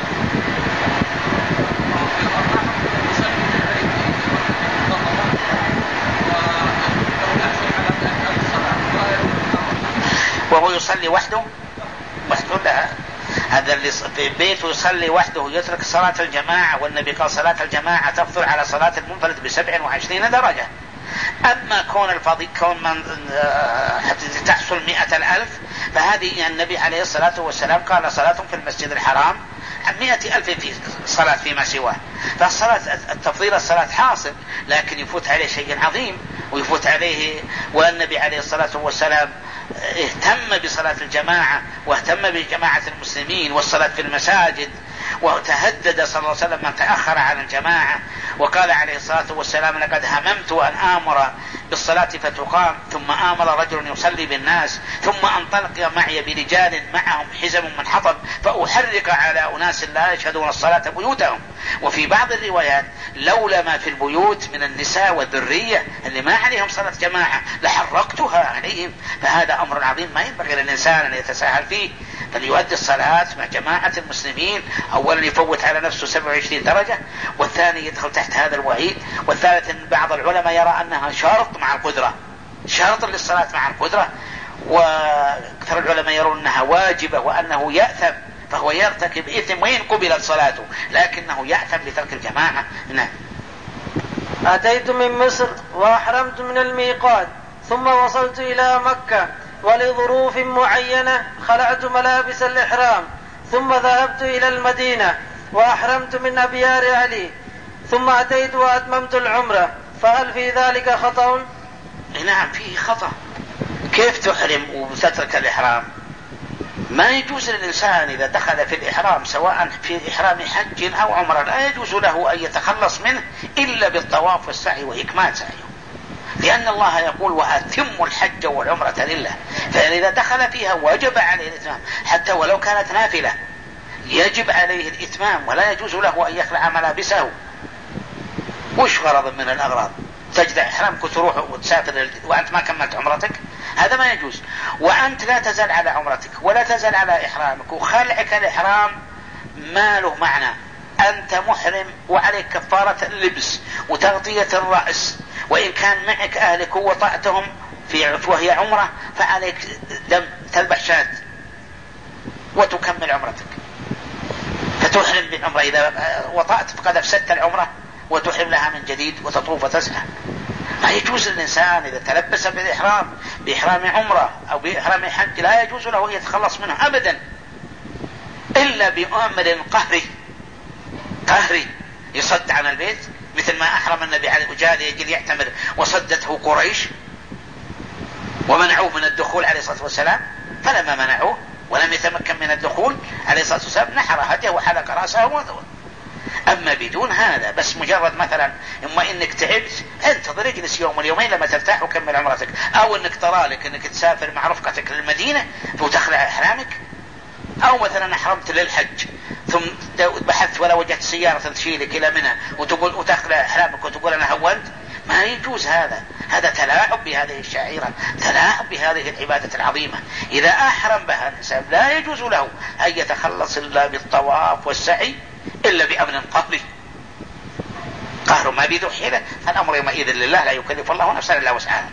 وهو يصلي وحده وحده لا، هذا اللي في بيته يصلي وحده يترك صلاة الجماعة، والنبي قال صلاة الجماعة تفضل على صلاة المنفرد بسبع وعشرين درجة. أما كون الفضيل كون من حتى تحصل مئة الألف فهذه النبي عليه الصلاة والسلام قال صلاة في المسجد الحرام مئة ألف في صلاة فيما سواه. فالصلاة التفضيل الصلاة حاصل، لكن يفوت عليه شيء عظيم ويفوت عليه. والنبي عليه الصلاة والسلام اهتم بصلاة الجماعة واهتم بجماعة المسلمين والصلاة في المساجد، وتهدد صلى الله عليه وسلم من تأخر عن الجماعة، وقال عليه الصلاة والسلام: لقد هممت أن آمر بالصلاة فتقام، ثم آمر رجل يصلي بالناس، ثم أنطلق معي برجال معهم حزم من حطب فأحرق على أناس لا يشهدون الصلاة بيوتهم. وفي بعض الروايات: لولا ما في البيوت من النساء والذرية اللي ما عليهم صلاة جماعة لحرقتها عليهم. فهذا أمر عظيم ما ينبغي للإنسان أن يتساهل فيه، فليؤدي الصلاة مع جماعة المسلمين. أولا يفوت على نفسه سبعة وعشرين درجة، والثاني يدخل تحت هذا الوعيد، والثالث أن بعض العلماء يرى أنها شرط مع القدرة، شرط للصلاة مع القدرة، وأكثر العلماء يرون أنها واجبة وأنه يأثم، فهو يرتكب إثم وإن قبلت صلاته لكنه يأثم بترك الجماعة. نعم. أتيت من مصر وأحرمت من الميقات، ثم وصلت إلى مكة، ولظروف معينة خلعت ملابس الإحرام، ثم ذهبت إلى المدينة وأحرمت من أبيار علي، ثم أتيت وأتممت العمرة، فهل في ذلك خطأ؟ نعم فيه خطأ. كيف تحرم وتترك الإحرام؟ ما يجوز للإنسان إذا دخل في الإحرام سواء في إحرام حج أو عمرة لا يجوز له أن يتخلص منه إلا بالطواف والسعي وإكمال سعيه، لأن الله يقول: وأتموا الحج والعمرة لله. فإذا دخل فيها وجب عليه الإتمام، حتى ولو كانت نافلة يجب عليه الإتمام، ولا يجوز له أن يخلع ملابسه. وش غرض من الأغراض؟ تجد إحرامك تروح وتسافر وأنت ما كملت عمرتك، هذا ما يجوز. وأنت لا تزال على عمرتك ولا تزال على إحرامك، وخلعك الإحرام ما له معنى. أنت محرم وعليك كفارة اللبس وتغطية الرأس، وإن كان معك أهلك وطأتهم في وهي عمرة فعليك دم تذبح شاة وتكمل عمرتك، فتحرم بالعمرة. إذا وطأت فقد أفسدت العمرة وتحرم لها من جديد وتطوف وتسعى. ما يجوز للإنسان إذا تلبس بالإحرام بإحرام عمرة أو بإحرام حج لا يجوز له أن يتخلص منه أبدا إلا بأمر قهري قهري يصد عن البيت، مثل ما أحرم النبي عليه وجاء يجل يعتمر وصدته قريش ومنعوه من الدخول عليه الصلاة والسلام، فلما منعوه ولم يتمكن من الدخول عليه الصلاة والسلام نحر هديه وحلق رأسه وذوه. أما بدون هذا بس مجرد مثلا إما إنك تعبت انتظر اجلس يوم اليومين لما ترتاح وكمل عمرتك، أو إنك ترى لك إنك تسافر مع رفقتك للمدينة وتخلع إحرامك، أو مثلا أحرمت للحج ثم بحثت ولا وجدت سيارة تشيلك إلى منى وتقول وتخلع إحرامك وتقول أنا هونت. ما يجوز هذا، هذا تلاعب بهذه الشعيرة، تلاعب بهذه العبادة العظيمة. إذا أحرم بها الإنسان لا يجوز له أن يتخلص إلا بالطواف والسعي إلا بأمر قهري، قهر ما بذو حيلة، فالأمر يومئذ لله لا يكلف الله نفسا إلا وسعها.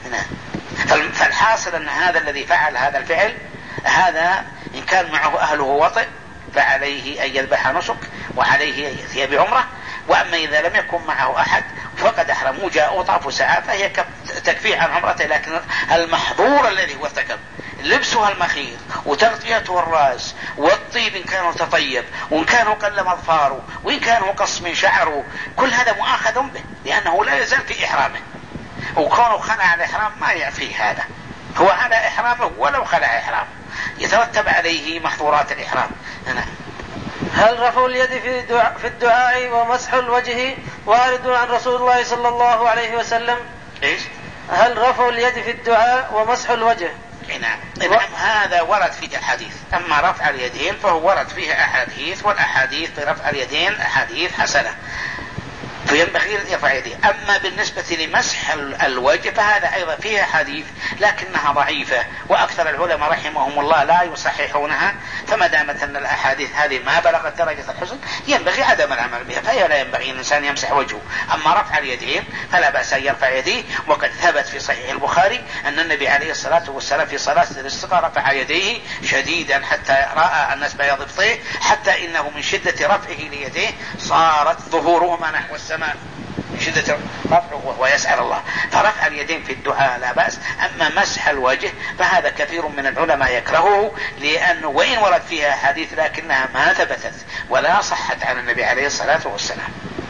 فالحاصل أن هذا الذي فعل هذا الفعل هذا إن كان معه أهله وطئ فعليه أن يذبح نسك وعليه أن يأتي بعمرة، وأما إذا لم يكن معه أحد فقد أحرم وجاء وطاف وسعى فهي تكفيه عن عمرته. لكن المحظور الذي هو ارتكب لبسها المخيط وتغطيته الرأس والطيب إن كانوا تطيب وإن كانوا قلم أظفاره وإن كانوا قص من شعره، كل هذا مؤاخذ به لأنه لا يزال في إحرامه، وكونه خلع الإحرام ما يعفيه هذا، هو على إحرامه ولو خلع إحرامه يترتب عليه محظورات الإحرام. نعم. هل رفع اليد في الدعاء, في الدعاء ومسح الوجه وارد عن رسول الله صلى الله عليه وسلم؟ إيش؟ هل رفع اليد في الدعاء ومسح الوجه؟ نعم. نعم هذا ورد فيه أحاديث، أما رفع اليدين فهو ورد فيه أحاديث، والأحاديث في رفع اليدين أحاديث حسنة فينبغي أن يرفع يديه. أما بالنسبة لمسح الوجه فهذا أيضا فيها حديث لكنها ضعيفة، وأكثر العلماء رحمهم الله لا يصححونها، فما دامت أن الأحاديث هذه ما بلغت درجة الحسن ينبغي عدم العمل بها، فهي لا ينبغي أن الإنسان يمسح وجهه. أما رفع اليدين فلا بأس أن يرفع يديه، وقد ثبت في صحيح البخاري أن النبي عليه الصلاة والسلام في صلاة الاستسقاء رفع يديه شديدا حتى رأى الناس بياض ابطيه، حتى إنه من شدة رفعه ليديه صارت ظهورهما نحو السماء من شدة رفعه ويسأل الله. فرفع اليدين في الدعاء لا بأس. أما مسح الوجه فهذا كثير من العلماء يكرهه، لأنه وإن ورد فيها حديث لكنها ما ثبتت ولا صحت عن النبي عليه الصلاة والسلام.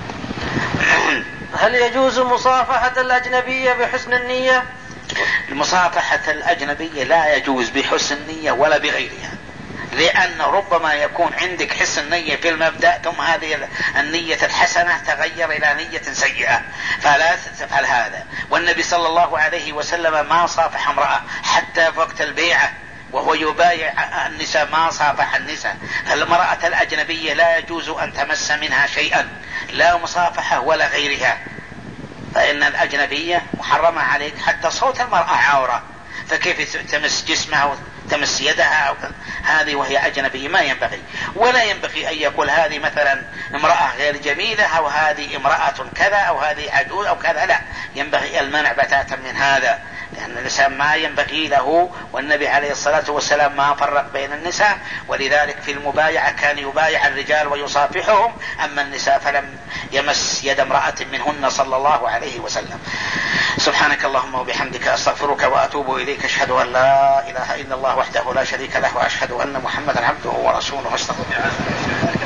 هل يجوز مصافحة الأجنبية بحسن النية؟ المصافحة الأجنبية لا يجوز بحسن النية ولا بغيرها، لأن ربما يكون عندك حسن نية في المبدأ ثم هذه النية الحسنة تغير إلى نية سيئة، فلا تفعل هذا. والنبي صلى الله عليه وسلم ما صافح امرأة حتى في وقت البيعة وهو يبايع النساء، ما صافح النساء. فالمرأة الأجنبية لا يجوز أن تمس منها شيئا، لا مصافحة ولا غيرها، فإن الأجنبية محرمة عليك. حتى صوت المرأة عورة، فكيف تمس جسمها تمس يدها أو هذه وهي أجنبية؟ ما ينبغي. ولا ينبغي أن يقول هذه مثلا امرأة غير جميلة أو هذه امرأة كذا أو هذه عجوز أو كذا، لا، ينبغي المنع بتاتا من هذا، لأن الإنسان ما ينبغي له. والنبي عليه الصلاة والسلام ما فرق بين النساء، ولذلك في المبايعة كان يبايع الرجال ويصافحهم، أما النساء فلم يمس يد امرأة منهن صلى الله عليه وسلم. سبحانك اللهم وبحمدك أستغفرك وأتوب إليك. أشهد أن لا إله إلا الله وحده لا شريك له، وأشهد أن محمدا عبده ورسوله. أستغفر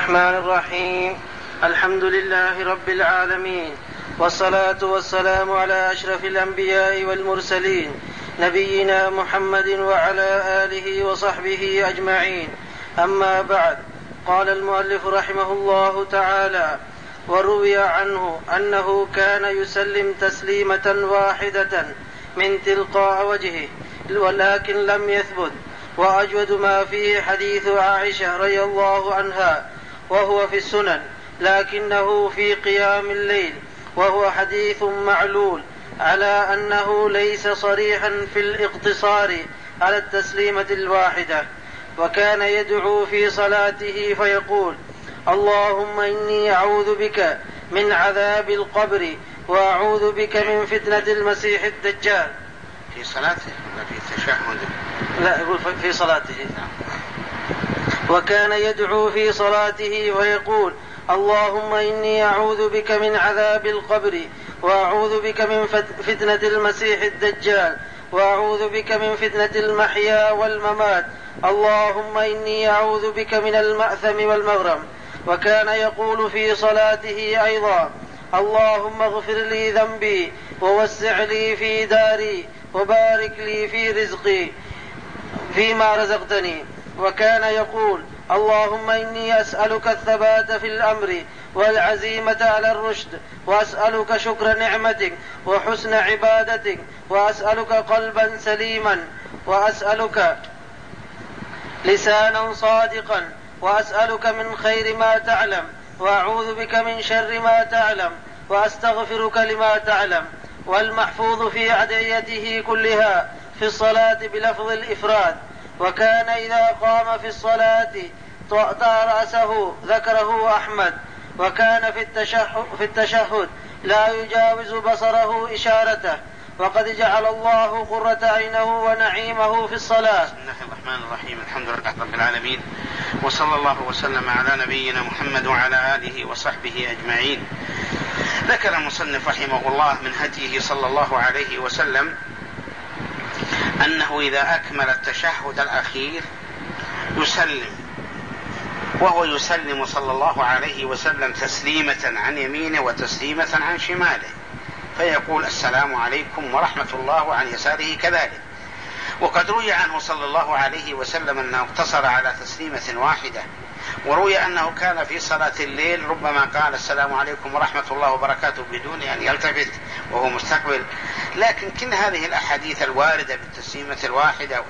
الرحمن الرحيم. الحمد لله رب العالمين، والصلاة والسلام على أشرف الأنبياء والمرسلين نبينا محمد وعلى آله وصحبه أجمعين. أما بعد، قال المؤلف رحمه الله تعالى: وروي عنه أنه كان يسلم تسليمة واحدة من تلقاء وجهه، ولكن لم يثبت. وأجود ما فيه حديث عائشة رضي الله عنها، وهو في السنن، لكنه في قيام الليل، وهو حديث معلول على أنه ليس صريحا في الاقتصار على التسليمة الواحدة. وكان يدعو في صلاته فيقول: اللهم إني أعوذ بك من عذاب القبر، وأعوذ بك من فتنة المسيح الدجال. في صلاته ولا في تشهد؟ لا، يقول في صلاته. وكان يدعو في صلاته ويقول: اللهم إني أعوذ بك من عذاب القبر، وأعوذ بك من فتنة المسيح الدجال، وأعوذ بك من فتنة المحيا والممات، اللهم إني أعوذ بك من المأثم والمغرم. وكان يقول في صلاته أيضا: اللهم اغفر لي ذنبي، ووسع لي في داري، وبارك لي في رزقي فيما رزقتني. وكان يقول: اللهم إني أسألك الثبات في الأمر والعزيمة على الرشد، وأسألك شكر نعمتك وحسن عبادتك، وأسألك قلبا سليما، وأسألك لسانا صادقا، وأسألك من خير ما تعلم، وأعوذ بك من شر ما تعلم، وأستغفرك لما تعلم. والمحفوظ في أدعيته كلها في الصلاة بلفظ الإفراد. وكان إذا قام في الصلاة طأطأ رأسه، ذكره أحمد. وكان في التشهد, في التشهد لا يجاوز بصره إشارته، وقد جعل الله قرة عينه ونعيمه في الصلاة. بسم الله الرحمن الرحيم. الحمد لله رب العالمين، وصلى الله وسلم على نبينا محمد وعلى آله وصحبه أجمعين. ذكر المصنف رحمه الله من هديه صلى الله عليه وسلم أنه إذا أكمل التشهد الأخير يسلم، وهو يسلم صلى الله عليه وسلم تسليمة عن يمينه وتسليمة عن شماله، فيقول: السلام عليكم ورحمة الله، وعن يساره كذلك. وقد روي عنه صلى الله عليه وسلم أنه اقتصر على تسليمة واحدة، وروي أنه كان في صلاة الليل ربما قال: السلام عليكم ورحمة الله وبركاته بدون أن يلتفت وهو مستقبل. لكن كل هذه الأحاديث الواردة بالتسليمة الواحدة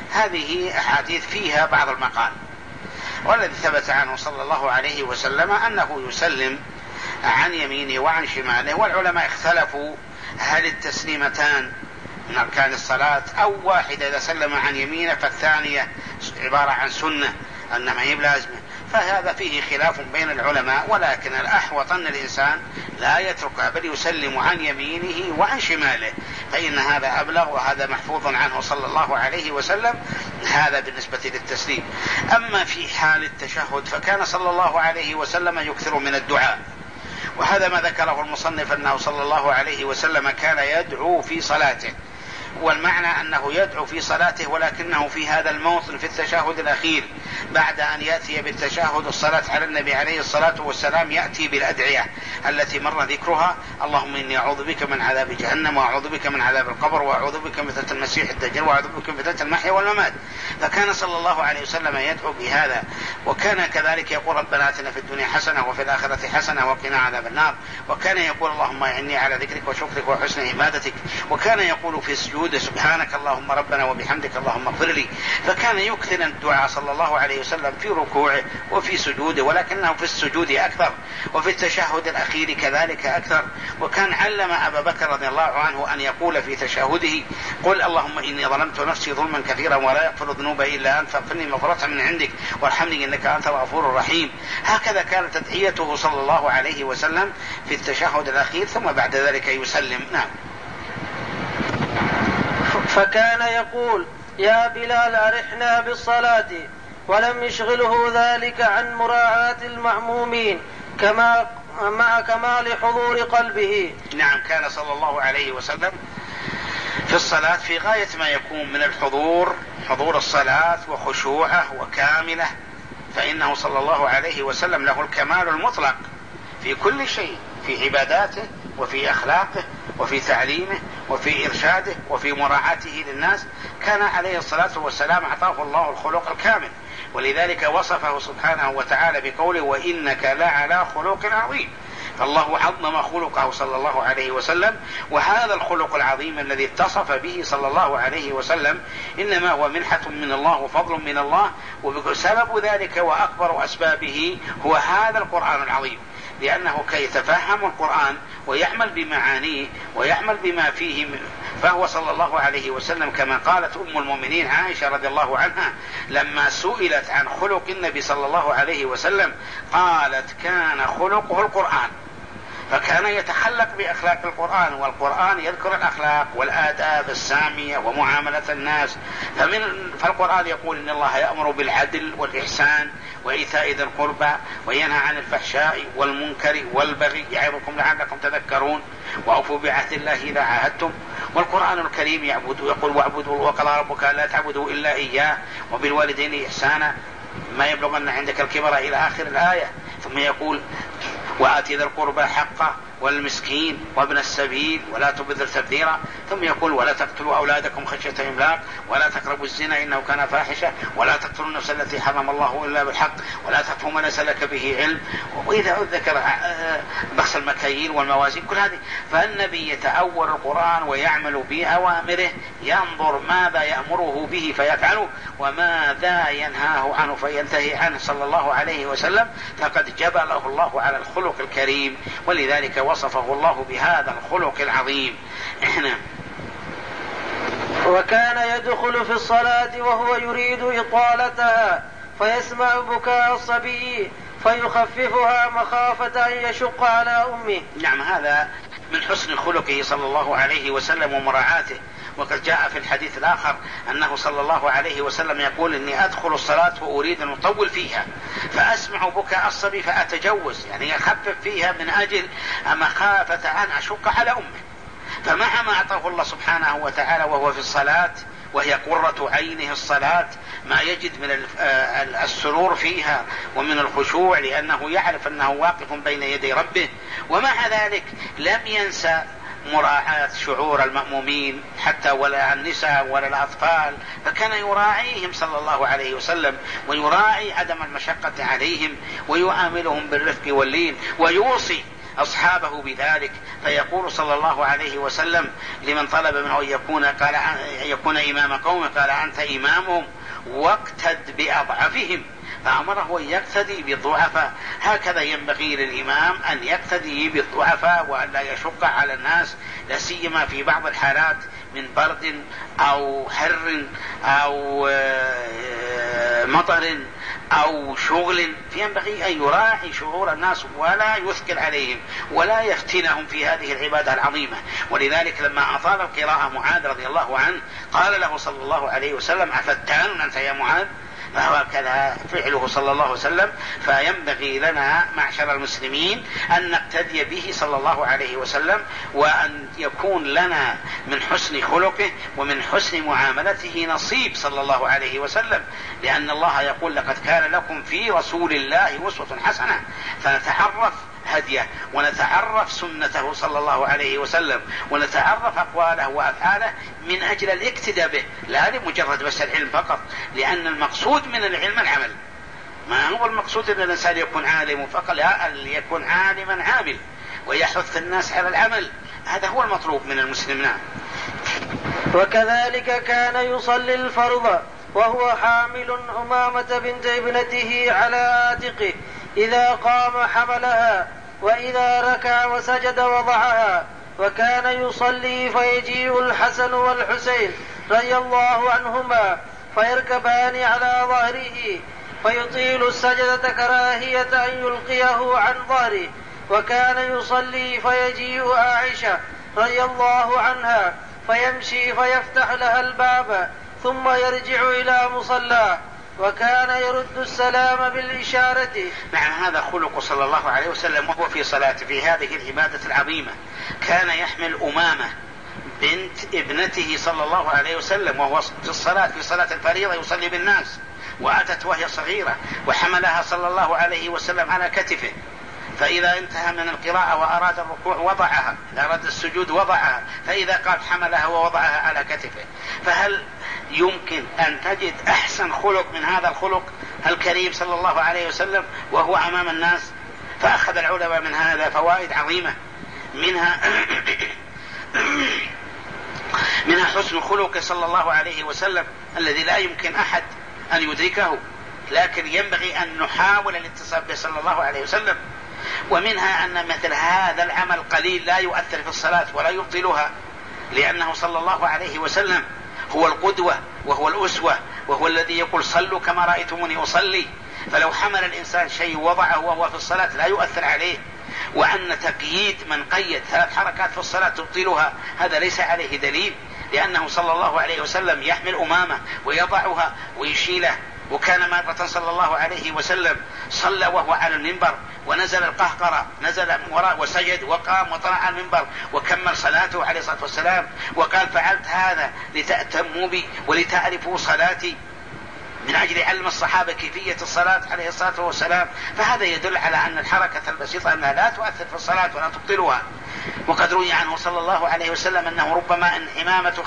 هذه أحاديث فيها بعض المقال، والذي ثبت عنه صلى الله عليه وسلم أنه يسلم عن يمينه وعن شماله. والعلماء اختلفوا هل التسليمتان من أركان الصلاة أو واحدة إذا سلم عن يمينه فالثانية عبارة عن سنة أنما هي بلازمة، فهذا فيه خلاف بين العلماء. ولكن الأحوط أن الإنسان لا يتركها بل يسلم عن يمينه وعن شماله، فإن هذا أبلغ وهذا محفوظ عنه صلى الله عليه وسلم. هذا بالنسبة للتسليم. أما في حال التشهد فكان صلى الله عليه وسلم يكثر من الدعاء، وهذا ما ذكره المصنف أنه صلى الله عليه وسلم كان يدعو في صلاته. والمعنى أنه يدعو في صلاته، ولكنه في هذا الموطن في التشهد الأخير بعد أن يأتي بالتشهد الصلاة على النبي عليه الصلاة والسلام يأتي بالأدعية التي مر ذكرها: اللهم إني أعوذ بك من عذاب جهنم، وأعوذ بك من عذاب القبر، وأعوذ بك من فتنة المسيح الدجال، وأعوذ بك من فتنة المحيا والممات. فكان صلى الله عليه وسلم يدعو بهذا. وكان كذلك يقول: ربنا آتنا في الدنيا حسنة وفي الآخرة حسنة وقنا عذاب النار. وكان يقول: اللهم إني على ذكرك وشكرك وحسن عبادتك. وكان يقول في السجود: سبحانك اللهم ربنا وبحمدك اللهم اغفر لي. فكان يكثر الدعاء صلى الله عليه وسلم في ركوعه وفي سجوده، ولكنه في السجود أكثر، وفي التشهد الأخير كذلك أكثر. وكان علم أبا بكر رضي الله عنه أن يقول في تشهده: قل اللهم إني ظلمت نفسي ظلما كثيرا ولا يغفر الذنوب إلا أنت، فاغفرني مغفرة من عندك وارحمني إنك أنت الغفور الرحيم. هكذا كانت تدعيته صلى الله عليه وسلم في التشهد الأخير، ثم بعد ذلك يسلم. نعم. فكان يقول: يا بلال أرحنا بالصلاة، ولم يشغله ذلك عن مراعاة المأمومين كما مع كمال حضور قلبه. نعم، كان صلى الله عليه وسلم في الصلاة في غاية ما يكون من الحضور، حضور الصلاة وخشوعه وكاملة، فإنه صلى الله عليه وسلم له الكمال المطلق في كل شيء، في عباداته وفي أخلاقه وفي تعليمه وفي إرشاده وفي مراعاته للناس. كان عليه الصلاة والسلام أعطاه الله الخلق الكامل، ولذلك وصفه سبحانه وتعالى بقوله وإنك لعلى خلق عظيم. فالله عظم خلقه صلى الله عليه وسلم، وهذا الخلق العظيم الذي اتصف به صلى الله عليه وسلم إنما هو منحة من الله وفضل من الله، وسبب ذلك وأكبر أسبابه هو هذا القرآن العظيم، لأنه كي يتفهم القرآن ويعمل بمعانيه ويعمل بما فيه من فهو صلى الله عليه وسلم كما قالت أم المؤمنين عائشة رضي الله عنها لما سئلت عن خلق النبي صلى الله عليه وسلم قالت كان خلقه القرآن، فكان يتخلق بأخلاق القرآن، والقرآن يذكر الأخلاق والآداب السامية ومعاملة الناس. فمن فالقرآن يقول إن الله يأمر بالعدل والإحسان وإيتاء ذي القربى وينهى عن الفحشاء والمنكر والبغي يعظكم لعلكم تذكرون وأوفوا بعهد الله إذا عاهدتم. والقرآن الكريم يعبد ويقول واعبدوا وقضى ربك لا تعبدوا إلا إياه وبالوالدين إحسانا ما يبلغن عندك الكبر إلى آخر الآية. ثم يقول وآت ذا القربى حقه والمسكين وابن السبيل ولا تبذر تبذيرا. ثم يقول ولا تقتلوا أولادكم خشية إملاق ولا تقربوا الزنا إنه كان فاحشة ولا تقتلوا النفس التي حرم الله إلا بالحق ولا تقف ما ليس لك به علم. وإذا ذكر بخس المكاييل والموازين كل هذه، فالنبي يتأول القرآن ويعمل بأوامره، ينظر ماذا يأمره به فيفعله وماذا ينهاه عنه فينتهي عنه صلى الله عليه وسلم، فقد جبله الله على الخلق الكريم، ولذلك وصفه الله بهذا الخلق العظيم. احنا وكان يدخل في الصلاة وهو يريد إطالتها فيسمع بكاء الصبي فيخففها مخافة أن يشق على أمه. نعم، هذا من حسن خلقه صلى الله عليه وسلم ومراعاته. وقد جاء في الحديث الآخر أنه صلى الله عليه وسلم يقول إني أدخل الصلاة وأريد أن أطول فيها فأسمع بكاء الصبي فأتجوز، يعني أخفف فيها من أجل مخافة أن أشق على أمه. فمع ما أعطاه الله سبحانه وتعالى وهو في الصلاة وهي قرة عينه الصلاة ما يجد من السرور فيها ومن الخشوع لأنه يعرف أنه واقف بين يدي ربه، ومع ذلك لم ينسى مراعاة شعور المأمومين حتى ولا النساء ولا الأطفال، فكان يراعيهم صلى الله عليه وسلم ويراعي عدم المشقة عليهم ويعاملهم بالرفق واللين ويوصي أصحابه بذلك. فيقول صلى الله عليه وسلم لمن طلب منه أن يكون قال يكون إمام قوم قال أنت إمامهم واقتد بأضعفهم، فأمره أن يقتدي بالضعفاء. هكذا ينبغي للإمام أن يقتدي بالضعفاء وأن لا يشق على الناس، لا سيما في بعض الحالات من برد أو حر أو مطر أو شغل، فينبغي أن يراعي شعور الناس ولا يثقل عليهم ولا يفتنهم في هذه العبادة العظيمة. ولذلك لما أطال القراءة معاذ رضي الله عنه قال له صلى الله عليه وسلم أفتان أنت يا معاذ؟ فهكذا فعله صلى الله عليه وسلم. فينبغي لنا معشر المسلمين أن نقتدي به صلى الله عليه وسلم وأن يكون لنا من حسن خلقه ومن حسن معاملته نصيب صلى الله عليه وسلم، لأن الله يقول لقد كان لكم في رسول الله أسوة حسنة، فنتعرف هديه ونتعرف سنته صلى الله عليه وسلم ونتعرف أقواله وأفعاله من أجل الاقتداء به، لا لمجرد بس العلم فقط، لأن المقصود من العلم العمل، ما هو المقصود أن الإنسان يكون عالم فقط، لا، أن يكون عالما عامل ويحث الناس على العمل، هذا هو المطلوب من المسلمين. وكذلك كان يصلي الفرض وهو حامل أمامة بنت ابنته على عاتقه، إذا قام حملها وإذا ركع وسجد وضعها. وكان يصلي فيجيء الحسن والحسين رضي الله عنهما فيركبان على ظهره فيطيل السجدة كراهية أن يلقيه عن ظهره. وكان يصلي فيجيء عائشة رضي الله عنها فيمشي فيفتح لها الباب ثم يرجع إلى مصلاه، وكان يرد السلام بالإشارة. نعم، هذا خلق صلى الله عليه وسلم وهو في صلاته في هذه العبادة العظيمة. كان يحمل أمامة بنت ابنته صلى الله عليه وسلم وهو في الصلاة في صلاة الفريضة يصلي بالناس، وأتت وهي صغيرة وحملها صلى الله عليه وسلم على كتفه، فإذا انتهى من القراءة وأراد الركوع وضعها، إذا أراد السجود وضعها، فإذا قال حملها ووضعها على كتفه. فهل يمكن أن تجد أحسن خلق من هذا الخلق الكريم صلى الله عليه وسلم وهو أمام الناس؟ فأخذ العلماء من هذا فوائد عظيمة، منها منها حسن خلقه صلى الله عليه وسلم الذي لا يمكن أحد أن يدركه، لكن ينبغي أن نحاول الاتصال به صلى الله عليه وسلم. ومنها أن مثل هذا العمل قليل لا يؤثر في الصلاة ولا يبطلها، لأنه صلى الله عليه وسلم هو القدوة وهو الأسوة، وهو الذي يقول صلوا كما رأيتموني أصلي. فلو حمل الإنسان شيء وضعه وهو في الصلاة لا يؤثر عليه. وأن تقييد من قيد ثلاث حركات في الصلاة تبطلها هذا ليس عليه دليل، لأنه صلى الله عليه وسلم يحمل أمامه ويضعها ويشيله. وكان مرة صلى الله عليه وسلم صلى وهو على المنبر ونزل القهقرة، نزل من وراء وسجد وقام وطلع على المنبر وكمل صلاته عليه الصلاة والسلام، وقال فعلت هذا لتأتموا بي ولتعرفوا صلاتي، من أجل علم الصحابة كيفية الصلاة عليه الصلاة والسلام. فهذا يدل على أن الحركة البسيطة أنها لا تؤثر في الصلاة ولا تبطلها. وقد روي عنه صلى الله عليه وسلم أنه ربما أن حمامته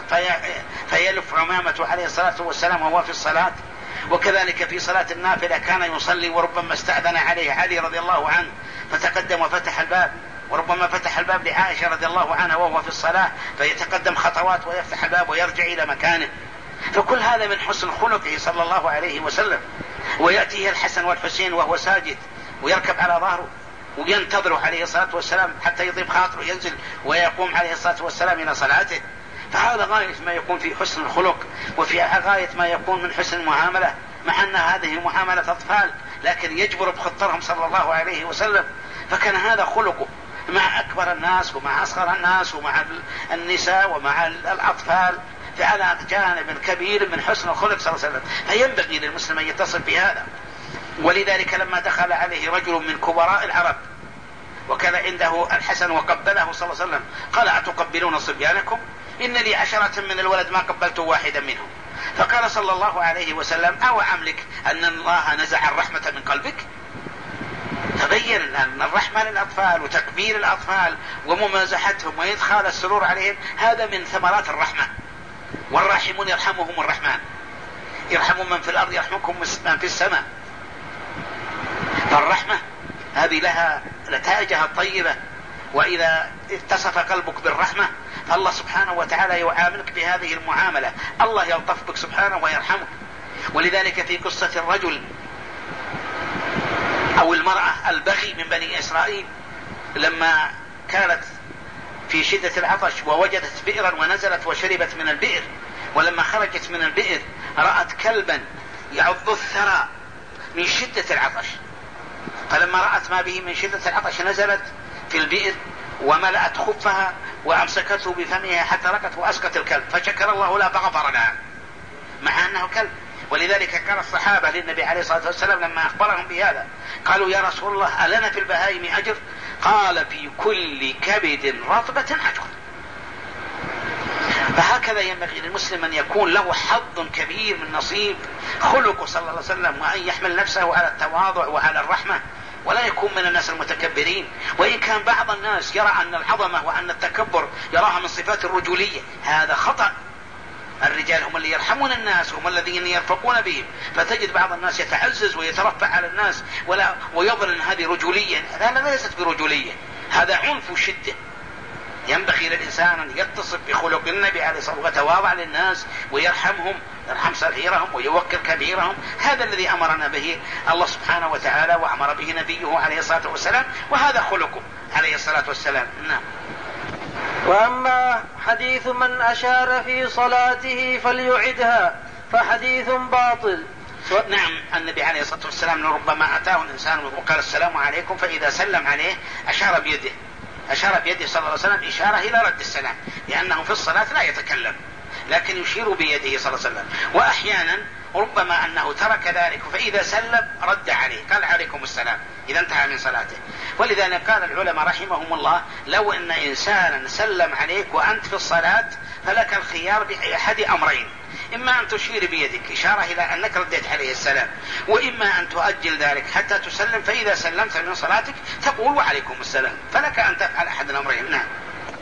فيلف عمامته عليه الصلاة والسلام وهو في الصلاة. وكذلك في صلاة النافلة كان يصلي وربما استأذن عليه علي رضي الله عنه فتقدم وفتح الباب، وربما فتح الباب لعائشة رضي الله عنها وهو في الصلاة فيتقدم خطوات ويفتح الباب ويرجع إلى مكانه. فكل هذا من حسن خلقه صلى الله عليه وسلم. ويأتيه الحسن والحسين وهو ساجد ويركب على ظهره وينتظر عليه الصلاة والسلام حتى يطيب خاطره ينزل ويقوم عليه الصلاة والسلام إلى صلاته. فهذا غاية ما يكون في حسن الخلق، وفي غاية ما يكون من حسن المعاملة، مع أن هذه معاملة أطفال لكن يجبر بخطرهم صلى الله عليه وسلم. فكان هذا خلقه مع أكبر الناس ومع أصغر الناس ومع النساء ومع الأطفال، فعلى جانب كبير من حسن الخلق صلى الله عليه وسلم. فينبغي للمسلم أن يتصل بهذا. ولذلك لما دخل عليه رجل من كبراء العرب وكان عنده الحسن وقبله صلى الله عليه وسلم قال أتقبلون صبيانكم؟ إن لي عشرة من الولد ما قبلت واحدا منهم. فقال صلى الله عليه وسلم أو أملك أن الله نزع الرحمة من قلبك؟ تبين أن الرحمة للأطفال وتكبير الأطفال وممازحتهم وإدخال السرور عليهم هذا من ثمرات الرحمة. والراحمون يرحمهم الرحمن، يرحموا من في الأرض يرحمكم من في السماء. فالرحمة هذه لها نتائجها الطيبة، وإذا اتصف قلبك بالرحمة فالله سبحانه وتعالى يعاملك بهذه المعاملة، الله يلطف بك سبحانه ويرحمك. ولذلك في قصة الرجل أو المرأة البغي من بني إسرائيل لما كانت في شدة العطش ووجدت بئرا ونزلت وشربت من البئر، ولما خرجت من البئر رأت كلبا يعض الثرى من شدة العطش، فلما رأت ما به من شدة العطش نزلت في البئر وملأت خفها وأمسكته بفمها حتى ركت وأسقت الكلب، فشكر الله لها فغفر لها مع أنه كلب. ولذلك قال الصحابة للنبي عليه الصلاة والسلام لما أخبرهم بهذا قالوا يا رسول الله ألنا في البهائم أجر؟ قال في كل كبد رطبة أجر. فهكذا ينبغي للمسلم أن يكون له حظ كبير من نصيب خلقه صلى الله عليه وسلم، وأن يحمل نفسه على التواضع وعلى الرحمة، ولا يكون من الناس المتكبرين. وإن كان بعض الناس يرى أن العظمة وأن التكبر يراها من صفات الرجولية، هذا خطأ. الرجال هم اللي يرحمون الناس، هم الذين يرفقون بهم. فتجد بعض الناس يتعزز ويترفع على الناس ولا ويظن أن هذه رجولية، هذا ليست برجولية، هذا عنف وشدة. ينبغي للإنسان أن يتصف بخلق النبي عليه الصلاة والسلام ويتواضع للناس ويرحمهم، يرحم صغيرهم ويوكر كبيرهم. هذا الذي أمرنا به الله سبحانه وتعالى وأمر به نبيه عليه الصلاة والسلام، وهذا خلقه عليه الصلاة والسلام. نعم. وأما حديث من أشار في صلاته فليعدها فحديث باطل. نعم، النبي عليه الصلاة والسلام ربما أتاه الإنسان وقال السلام عليكم فإذا سلم عليه أشار بيده، أشار بيده صلى الله عليه وسلم إشارة إلى رد السلام، لأنه في الصلاة لا يتكلم لكن يشير بيده صلى الله عليه وسلم. وأحيانا ربما أنه ترك ذلك فإذا سلم رد عليه قال عليكم السلام إذا انتهى من صلاته. ولذلك قال العلماء رحمهم الله لو أن إنسانا سلم عليك وأنت في الصلاة فلك الخيار بأحد أمرين: إما أن تشير بيدك إشارة إلى أنك رديت عليه السلام، وإما أن تؤجل ذلك حتى تسلم، فإذا سلمت من صلاتك تقول وعليكم السلام، فلك أن تفعل أحد الأمرين. نعم.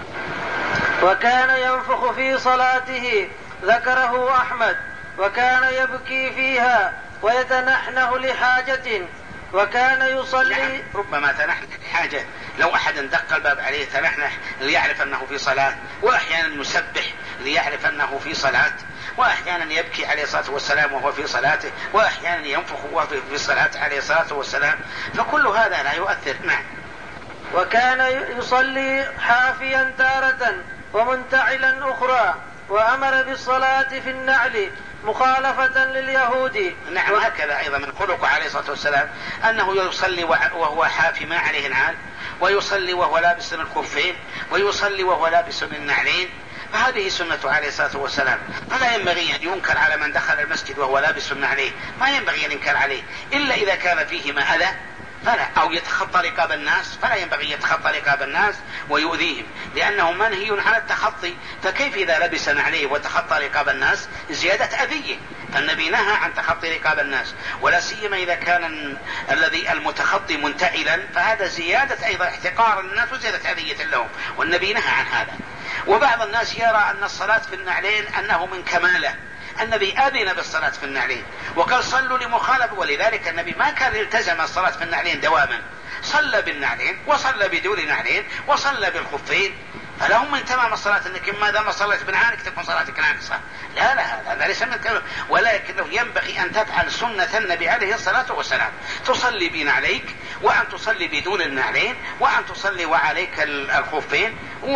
وكان ينفخ في صلاته ذكره أحمد، وكان يبكي فيها ويتنحنه لحاجة، وكان يصلي. يعني ربما تنحنح لحاجة، لو أحد دق الباب عليه تنحنح ليعرف أنه في صلاة، وأحيانا يسبح ليعرف أنه في صلاة، وأحيانا يبكي عليه الصلاة والسلام وهو في صلاته، وأحيانا ينفخ وهو في الصلاة عليه الصلاة والسلام، فكل هذا لا يؤثر. نعم. وكان يصلي حافيا تارة ومنتعلا أخرى، وأمر بالصلاة في النعل مخالفة لليهود. نعم. هكذا أيضا من خلقه عليه الصلاة والسلام أنه يصلي وهو حافي ما عليه نعال، ويصلي وهو لابس الخفين، ويصلي وهو لابس النعلين، فهذه سنة عليه الصلاة والسلام، فلا ينبغي أن ينكر على من دخل المسجد وهو لابس النعلين، ما ينبغي أن ينكر عليه إلا إذا كان فيهما أذى فلا، أو يتخطى رقاب الناس، فلا ينبغي يتخطى رقاب الناس ويؤذيهم، لأنه منهي عن التخطي، فكيف إذا لبس نعليه وتخطى رقاب الناس زيادة أذية؟ فالنبي نهى عن تخطي رقاب الناس، ولا سيما إذا كان الذي المتخطي منتعلا، فهذا زيادة أيضا احتقار الناس وزيادة أذية لهم، والنبي نهى عن هذا. وبعض الناس يرى أن الصلاة في النعلين أنه من كماله، النبي أذن بالصلاة في النعلين وقال صلوا لمخالفة، ولذلك النبي ما كان يلتزم الصلاة في النعلين دواما، صلى بالنعلين وصلى بدون نعلين وصلى بالخفين، فلهم من تمام الصلاة أنك ما دام صليت بنعالك تكون صلاتك ناقصة. لا لا، هذا ليس من كلام، ولكنه ينبغي أن تفعل سنة النبي عليه الصلاة والسلام، تصلي بنعليك، وأن تصلي بدون النعلين، وأن تصلي وعليك الخفين،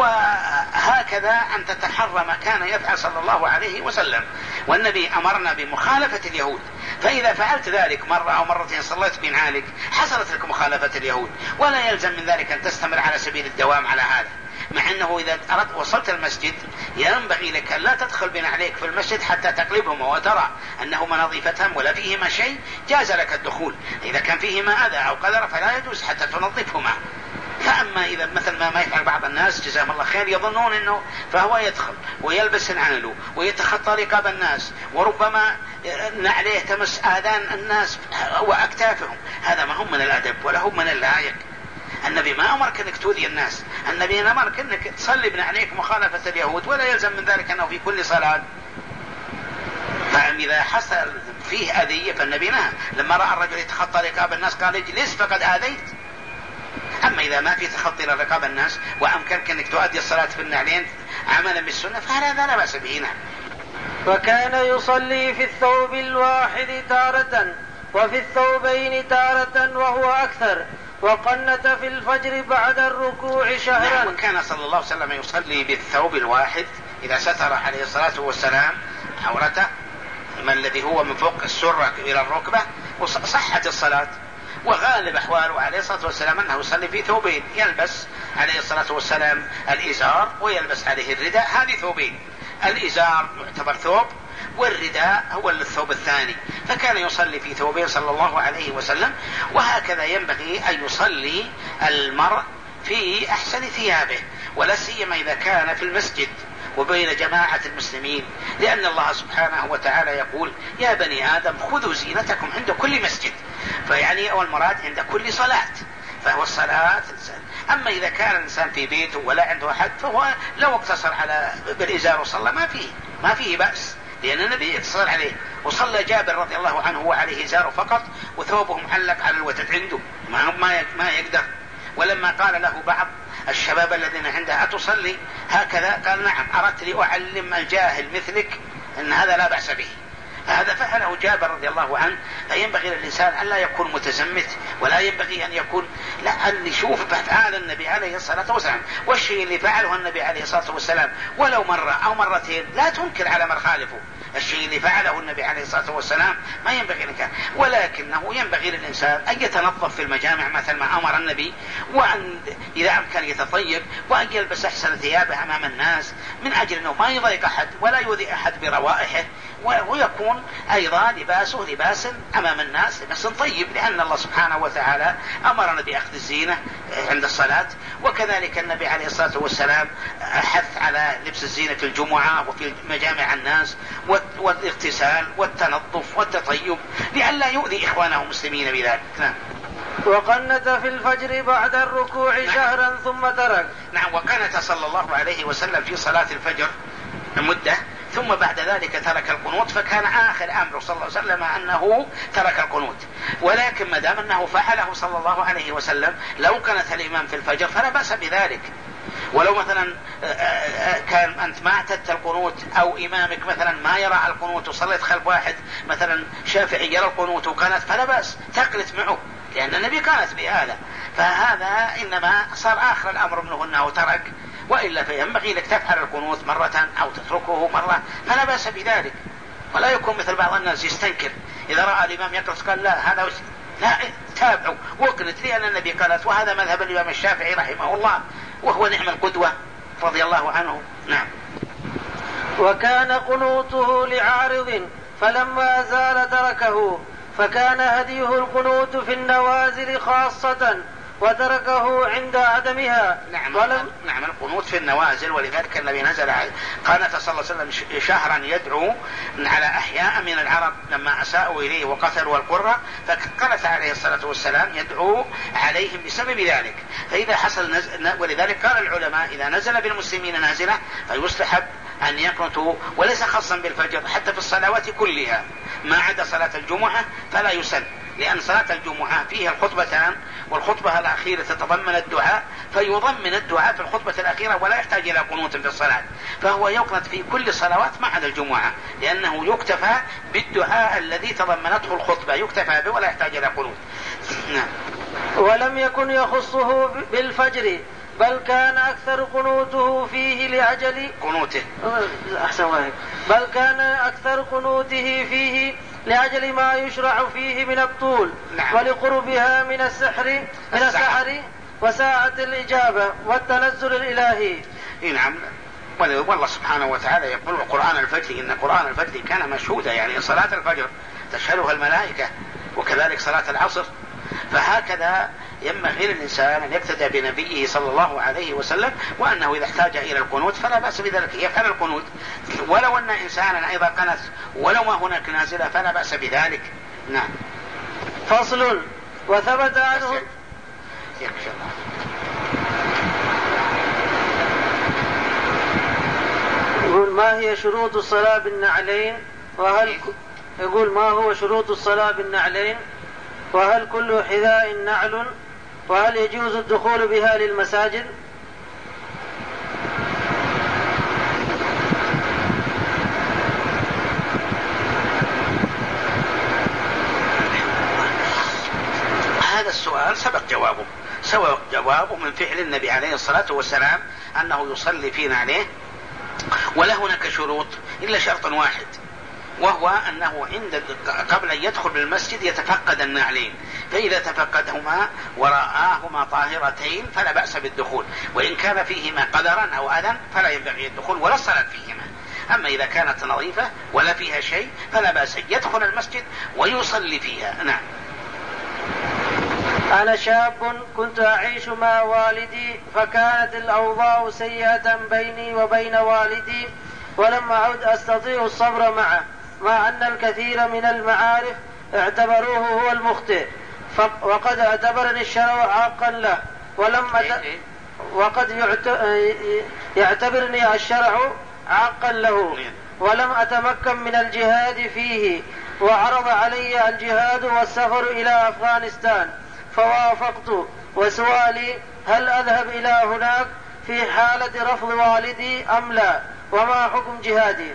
وهكذا أن تتحرى ما كان يفعل صلى الله عليه وسلم. والنبي أمرنا بمخالفة اليهود، فإذا فعلت ذلك مرة أو مرتين صليت بنعالك حصلت لك مخالفة اليهود، ولا يلزم من ذلك أن تستمر على سبيل الدوام على هذا، مع أنه إذا أردت وصلت المسجد ينبغي لك لا تدخل بنعليك في المسجد حتى تقلبهما وترى أنهما نظيفتان ولا فيهما شيء، جاز لك الدخول. إذا كان فيهما أذى أو قدر فلا يجوز حتى تنظفهما. فأما إذا مثل ما, ما يفعل بعض الناس جزاهم الله خير، يظنون أنه فهو يدخل ويلبس نعله ويتخطى رقاب الناس، وربما نعليه تمس آذان الناس وأكتافهم، هذا ما هم من الأدب ولا هم من اللائق. النبي ما أمرك أنك تؤذي الناس، النبي أمرك أنك تصلي بنعليك مخالفة اليهود، ولا يلزم من ذلك أنه في كل صلاة. فإذا حصل فيه أذية فالنبي نهى، لما رأى الرجل يتخطى رقاب الناس قال اجلس فقد آذيت. أما إذا ما في تخطي لرقاب الناس وأمكنك أنك تؤدي الصلاة في النعلين عملا بالسنة فهذا لا بأس به. نعم. وكان يصلي في الثوب الواحد تارة وفي الثوبين تارة وهو أكثر، وقنت في الفجر بعد الركوع شهرا. نعم. وكان صلى الله عليه وسلم يصلي بالثوب الواحد إذا ستر عليه الصلاة والسلام عورته، ما الذي هو من فوق السرة إلى الركبة، وصحت الصلاة. وغالب أحواله عليه الصلاة والسلام أنه يصلي في ثوبين، يلبس عليه الصلاة والسلام الإزار ويلبس عليه الرداء، هذه ثوبين، الإزار يعتبر ثوب والرداء هو الثوب الثاني، فكان يصلي في ثوبين صلى الله عليه وسلم. وهكذا ينبغي أن يصلي المرء في أحسن ثيابه، ولا سيما إذا كان في المسجد وبين جماعة المسلمين، لأن الله سبحانه وتعالى يقول يا بني آدم خذوا زينتكم عند كل مسجد، فيعني أول مراد عند كل صلاة، فهو الصلاة. أما إذا كان الإنسان في بيته ولا عنده أحد فهو لو اقتصر على بالإزار وصلى ما فيه ما فيه بأس، لأن النبي اقتصر عليه، وصلى جابر رضي الله عنه وعليه إزار فقط وثوبه معلق على الوتد عنده ما ما يقدر. ولما قال له بعض الشباب الذين عنده أتصلي هكذا قال نعم، أردت لأعلم الجاهل مثلك أن هذا لا بأس به. هذا فعله جابر رضي الله عنه. فينبغي للإنسان أن لا يكون متزمت، ولا ينبغي أن يكون لا أن يشوف بأفعال النبي عليه الصلاة والسلام، والشيء اللي فعله النبي عليه الصلاة والسلام ولو مرة أو مرتين لا تنكر على من خالفه. الشيء اللي فعله النبي عليه الصلاة والسلام ما ينبغي لك، ولكنه ينبغي للإنسان أن يتنظف في المجامع مثل ما أمر النبي، وأن إذا أمكن يتطيب، وأن يلبس أحسن ثيابه أمام الناس من أجل أنه ما يضايق أحد ولا يؤذي أحد بروائحه، ويكون أيضا لباسه لباس أمام الناس لباس طيب، لأن الله سبحانه وتعالى أمرنا بأخذ الزينة عند الصلاة، وكذلك النبي عليه الصلاة والسلام حث على لبس الزينة في الجمعة وفي مجامع الناس والاغتسال والتنظف والتطيب لئلا يؤذي إخوانه المسلمين بذلك. نعم. وقنت في الفجر بعد الركوع نعم. شهرا ثم ترك. نعم. وقنت صلى الله عليه وسلم في صلاة الفجر مدة، ثم بعد ذلك ترك القنوت، فكان آخر أمره صلى الله عليه وسلم أنه ترك القنوت. ولكن ما دام أنه فعله صلى الله عليه وسلم لو كانت الإمام في الفجر فلا بأس بذلك. ولو مثلا كان أنت ما اعتدت القنوت أو إمامك مثلا ما يرى القنوت وصليت خلف واحد مثلا شافعي يرى القنوت وكانت، فلا بأس تقلت معه، لأن النبي كانت بهذا. فهذا إنما صار آخر الأمر منه أنه ترك، وإلا فينبغي لك تفعل القنوت مرة أو تتركه مرة، فلا بأس بذلك. ولا يكون مثل بعض الناس يستنكر إذا رأى الإمام يقرأ قال لا هذا وش... لا تابعوا وقنت، لأن النبي قالت، وهذا مذهب الإمام الشافعي رحمه الله وهو نعم القدوة رضي الله عنه. نعم. وكان قنوته لعارض فلما زال تركه، فكان هديه القنوت في النوازل خاصة وتركه عند عدمها. نعم. ولم... نعم القنوت في النوازل، ولذلك النبي نزل قانت صلى الله عليه وسلم شهرا يدعو على أحياء من العرب لما أساءوا إليه وقتلوا القرى، فقالت عليه الصلاة والسلام يدعو عليهم بسبب ذلك. فإذا حصل نزل، ولذلك قال العلماء إذا نزل بالمسلمين نازلة فيستحب أن يقنطوا، وليس خاصا بالفجر، حتى في الصلوات كلها ما عدا صلاة الجمعة فلا يسن، لأن صلاة الجمعة فيها الخطبتان، والخطبة الأخيرة تتضمن الدعاء، فيضمن الدعاء في الخطبة الأخيرة ولا يحتاج إلى قنوت في الصلاة، فهو يقنط في كل صلوات ما عدا الجمعة، لأنه يكتفى بالدعاء الذي تضمنته الخطبة، يكتفى به ولا يحتاج إلى قنوت. نعم. ولم يكن يخصه بالفجر، بل كان أكثر قنوته فيه لعجل قنوته أحسن واحد بل كان أكثر قنوته فيه لأجل ما يشرع فيه من الطول. نعم. ولقربها من السحر من السحر وساعة الإجابة والتنزل الإلهي. نعم. والله سبحانه وتعالى يقول قرآن الفجر إن قرآن الفجر كان مشهودا، يعني صلاة الفجر تشهدها الملائكة، وكذلك صلاة العصر. فهكذا ينبغي للإنسان أن يقتدى بنبيه صلى الله عليه وسلم، وأنه إذا احتاج إلى القنوت فلا بأس بذلك يفعل القنوت، ولو أن إنسانا أيضا قنت ولو ما هناك نازلة فلا بأس بذلك. نعم. فصل. وثبت عنه يقول ما هي شروط الصلاة بالنعلين، وهل يقول ما هو شروط الصلاة بالنعلين، وهل كل حذاء نعل، وهل يجوز الدخول بها للمساجد؟ هذا السؤال سبق جوابه سبق جوابه من فعل النبي عليه الصلاة والسلام أنه يصلي في نعله، ولا هناك شروط إلا شرط واحد، وهو أنه عند قبل أن يدخل بالمسجد يتفقد النعلين، فإذا تفقدهما ورآهما طاهرتين فلا بأس بالدخول، وإن كان فيهما قدرا أو أذى فلا ينبغي الدخول ولا الصلاة فيهما. أما إذا كانت نظيفة ولا فيها شيء فلا بأس يدخل المسجد ويصلي فيها. نعم. أنا شاب كنت أعيش مع والدي، فكانت الأوضاع سيئة بيني وبين والدي، ولم أعد أستطيع الصبر معه، مع أن الكثير من المعارف اعتبروه هو المخطئ، وقد اعتبرني الشرع عاقا له، ولم أت... وقد يعتبرني الشرع عاقا له، ولم أتمكن من الجهاد فيه، وعرض علي الجهاد والسفر إلى أفغانستان فوافقت، وسؤالي هل أذهب إلى هناك في حالة رفض والدي أم لا، وما حكم جهادي؟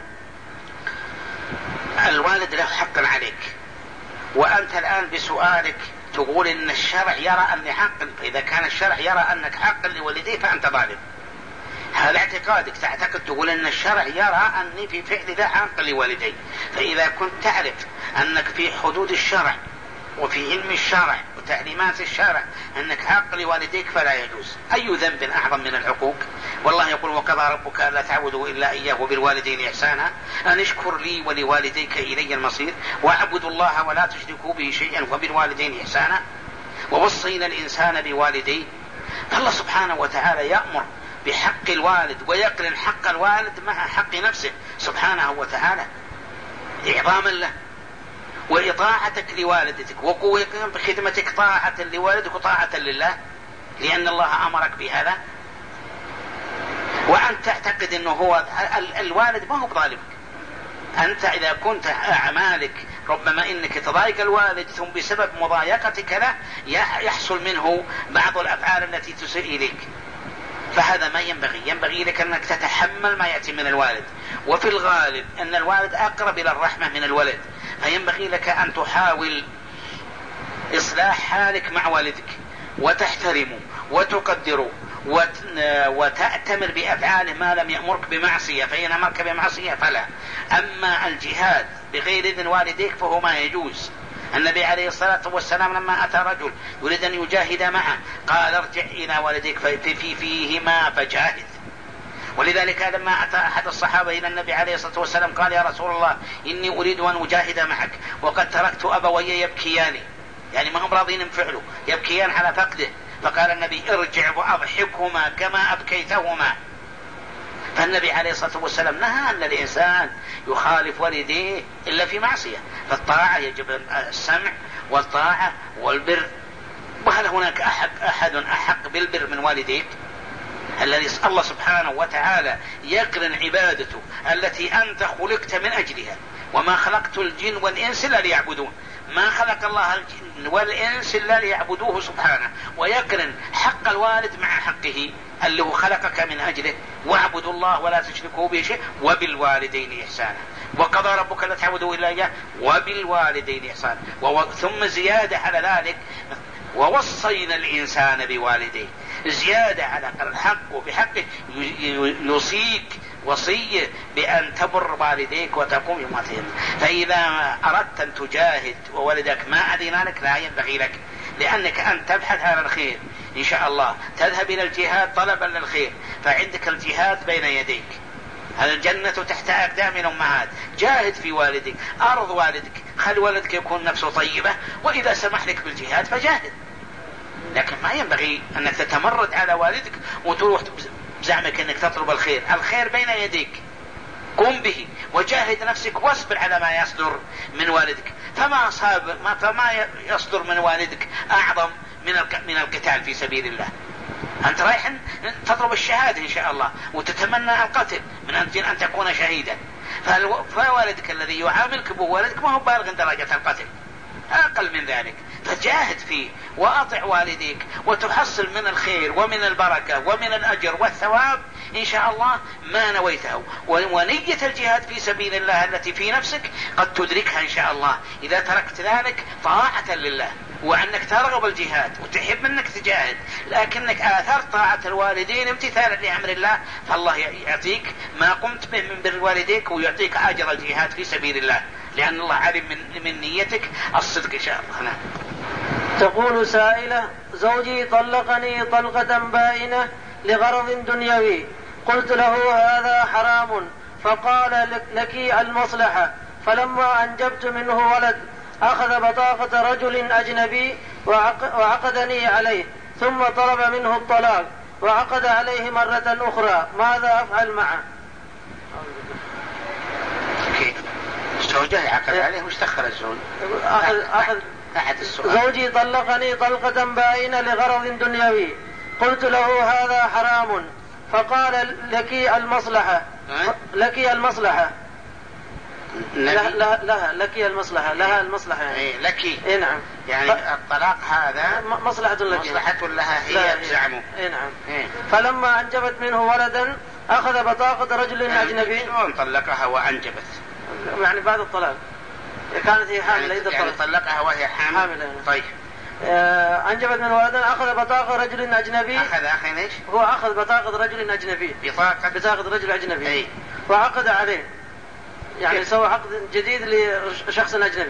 الوالد له حق عليك، وأنت الآن بسؤالك تقول إن الشرع يرى أني حق، فإذا كان الشرع يرى أنك حق لوالديه فأنت ظالم. هذا اعتقادك، تعتقد تقول إن الشرع يرى أني في فعل ذا حق لوالدي، فإذا كنت تعرف أنك في حدود الشرع وفي علم الشرع تعليمات الشارع أنك عاق لوالديك فلا يجوز. أي ذنب أعظم من العقوق؟ والله يقول وقضى ربك ألا تعبدوا إلا إياه وبالوالدين إحسانا أن اشكر لي ولوالديك إلي المصير واعبدوا الله ولا تشركوا به شيئا وبالوالدين إحسانا ووصينا الإنسان بوالديه. فالله سبحانه وتعالى يأمر بحق الوالد ويقرن حق الوالد مع حق نفسه سبحانه وتعالى إعظاما له وإطاعتك لوالدتك وقوة بخدمتك طاعة لوالدك وطاعة لله لأن الله أمرك بهذا. وأن تعتقد أنه هو الوالد ما هو بظالمك. أنت إذا كنت أعمالك ربما إنك تضايق الوالد ثم بسبب مضايقتك له يحصل منه بعض الأفعال التي تسيء إليك، فهذا ما ينبغي. ينبغي لك أنك تتحمل ما يأتي من الوالد، وفي الغالب أن الوالد أقرب إلى الرحمة من الولد، فينبغي لك أن تحاول إصلاح حالك مع والدك وتحترمه وتقدره وتأتمر بأفعاله ما لم يأمرك بمعصية، فإن أمرك بمعصية فلا. أما الجهاد بغير إذن والديك فهو ما يجوز. النبي عليه الصلاة والسلام لما أتى رجل يريد أن يجاهد معه قال ارجع إلى والديك في في فيهما فجاهد. ولذلك لما أتى أحد الصحابة إلى النبي عليه الصلاة والسلام قال يا رسول الله إني أريد أن أجاهد معك وقد تركت أبوي يبكيان، يعني ما هم راضين ينفعلوا، يبكيان على فقده. فقال النبي ارجع وأضحكهما كما أبكيتهما. فالنبي عليه الصلاة والسلام نهى أن الإنسان يخالف والديه إلا في معصية، فالطاعة يجب السمع والطاعة والبر. وهل هناك أحد, أحد أحق بالبر من والديك؟ الذي الله سبحانه وتعالى يقرن عبادته التي أنت خلقت من أجلها. وما خلقت الجن والإنس إلا ليعبدون، ما خلق الله الجن والإنس إلا ليعبدوه سبحانه، ويقرن حق الوالد مع حقه اللي هو خلقك من أجله واعبدوا الله ولا تشركوا به شيء وبالوالدين إحسانا وقضى ربك لا تعبدوا إلا إياه وبالوالدين إحسانا. ثم زيادة على ذلك ووصينا الإنسان بوالديه، زيادة على الحق وبحقه يوصيك وصية بأن تبر والديك وتقوم بمعصيتهم. فإذا أردت أن تجاهد وولدك ما أذن لك لا ينبغي لك، لأنك أن تبحث عن الخير إن شاء الله، تذهب إلى الجهاد طلبا للخير، فعندك الجهاد بين يديك، الجنة تحت أقدام الأمهات. جاهد في والدك، أرض والدك، خل والدك يكون نفسه طيبة، وإذا سمح لك بالجهاد فجاهد. لكن ما ينبغي أنك تتمرد على والدك وتروح بزعمك أنك تطلب الخير. الخير بين يديك، قم به وجاهد نفسك واصبر على ما يصدر من والدك. فما صاب ما فما يصدر من والدك أعظم من من القتال في سبيل الله. أنت رايح تطلب الشهادة إن شاء الله وتتمنى القتل من أجل أن تكون شهيدا، فوالدك الذي يعاملك بوالدك ما هو بالغ درجة القتل، أقل من ذلك. فجاهد فيه وأطع والديك وتحصل من الخير ومن البركة ومن الأجر والثواب إن شاء الله ما نويته. ونية الجهاد في سبيل الله التي في نفسك قد تدركها إن شاء الله إذا تركت ذلك طاعة لله، وأنك ترغب الجهاد وتحب أنك تجاهد، لكنك آثرت طاعة الوالدين امتثالا لأمر الله، فالله يعطيك ما قمت به من بر والديك ويعطيك أجر الجهاد في سبيل الله، لأن الله علم من, من نيتك الصدق إن شاء الله. نعم. تقول سائلة: زوجي طلقني طلقة بائنة لغرض دنيوي، قلت له هذا حرام، فقال لك المصلحة، فلما أنجبت منه ولد أخذ بطاقة رجل أجنبي وعقدني عليه، ثم طلب منه الطلاق وعقد عليه مرة أخرى، ماذا أفعل معه؟ زوجه عقد عليه وش دخل الزوج؟ أخذ أخذ أحد السؤال. زوجي طلقني طلقة بائنة لغرض دنيوي، قلت له هذا حرام، فقال لك المصلحة لك المصلحة لها لها لها لك المصلحة لها المصلحة يعني إيه لك إيه نعم، يعني الطلاق هذا مصلحة لك، مصلحة لها هي بزعمه. إيه نعم. إيه. فلما أنجبت منه ولدا أخذ بطاقة رجل يعني أجنبي. شلون طلقها وأنجبت؟ يعني بعد الطلاق كانت هي حاملة، يعني, يعني طلقها وهي حامل. حاملة. طيب آه أنجبت من ولدا أخذ بطاقة رجل أجنبي. أخذ أخي إيش؟ هو أخذ بطاقة رجل أجنبي، بطاقة بطاقة رجل أجنبي. أي. وعقد عليه، يعني سوى عقد جديد لشخص أجنبي،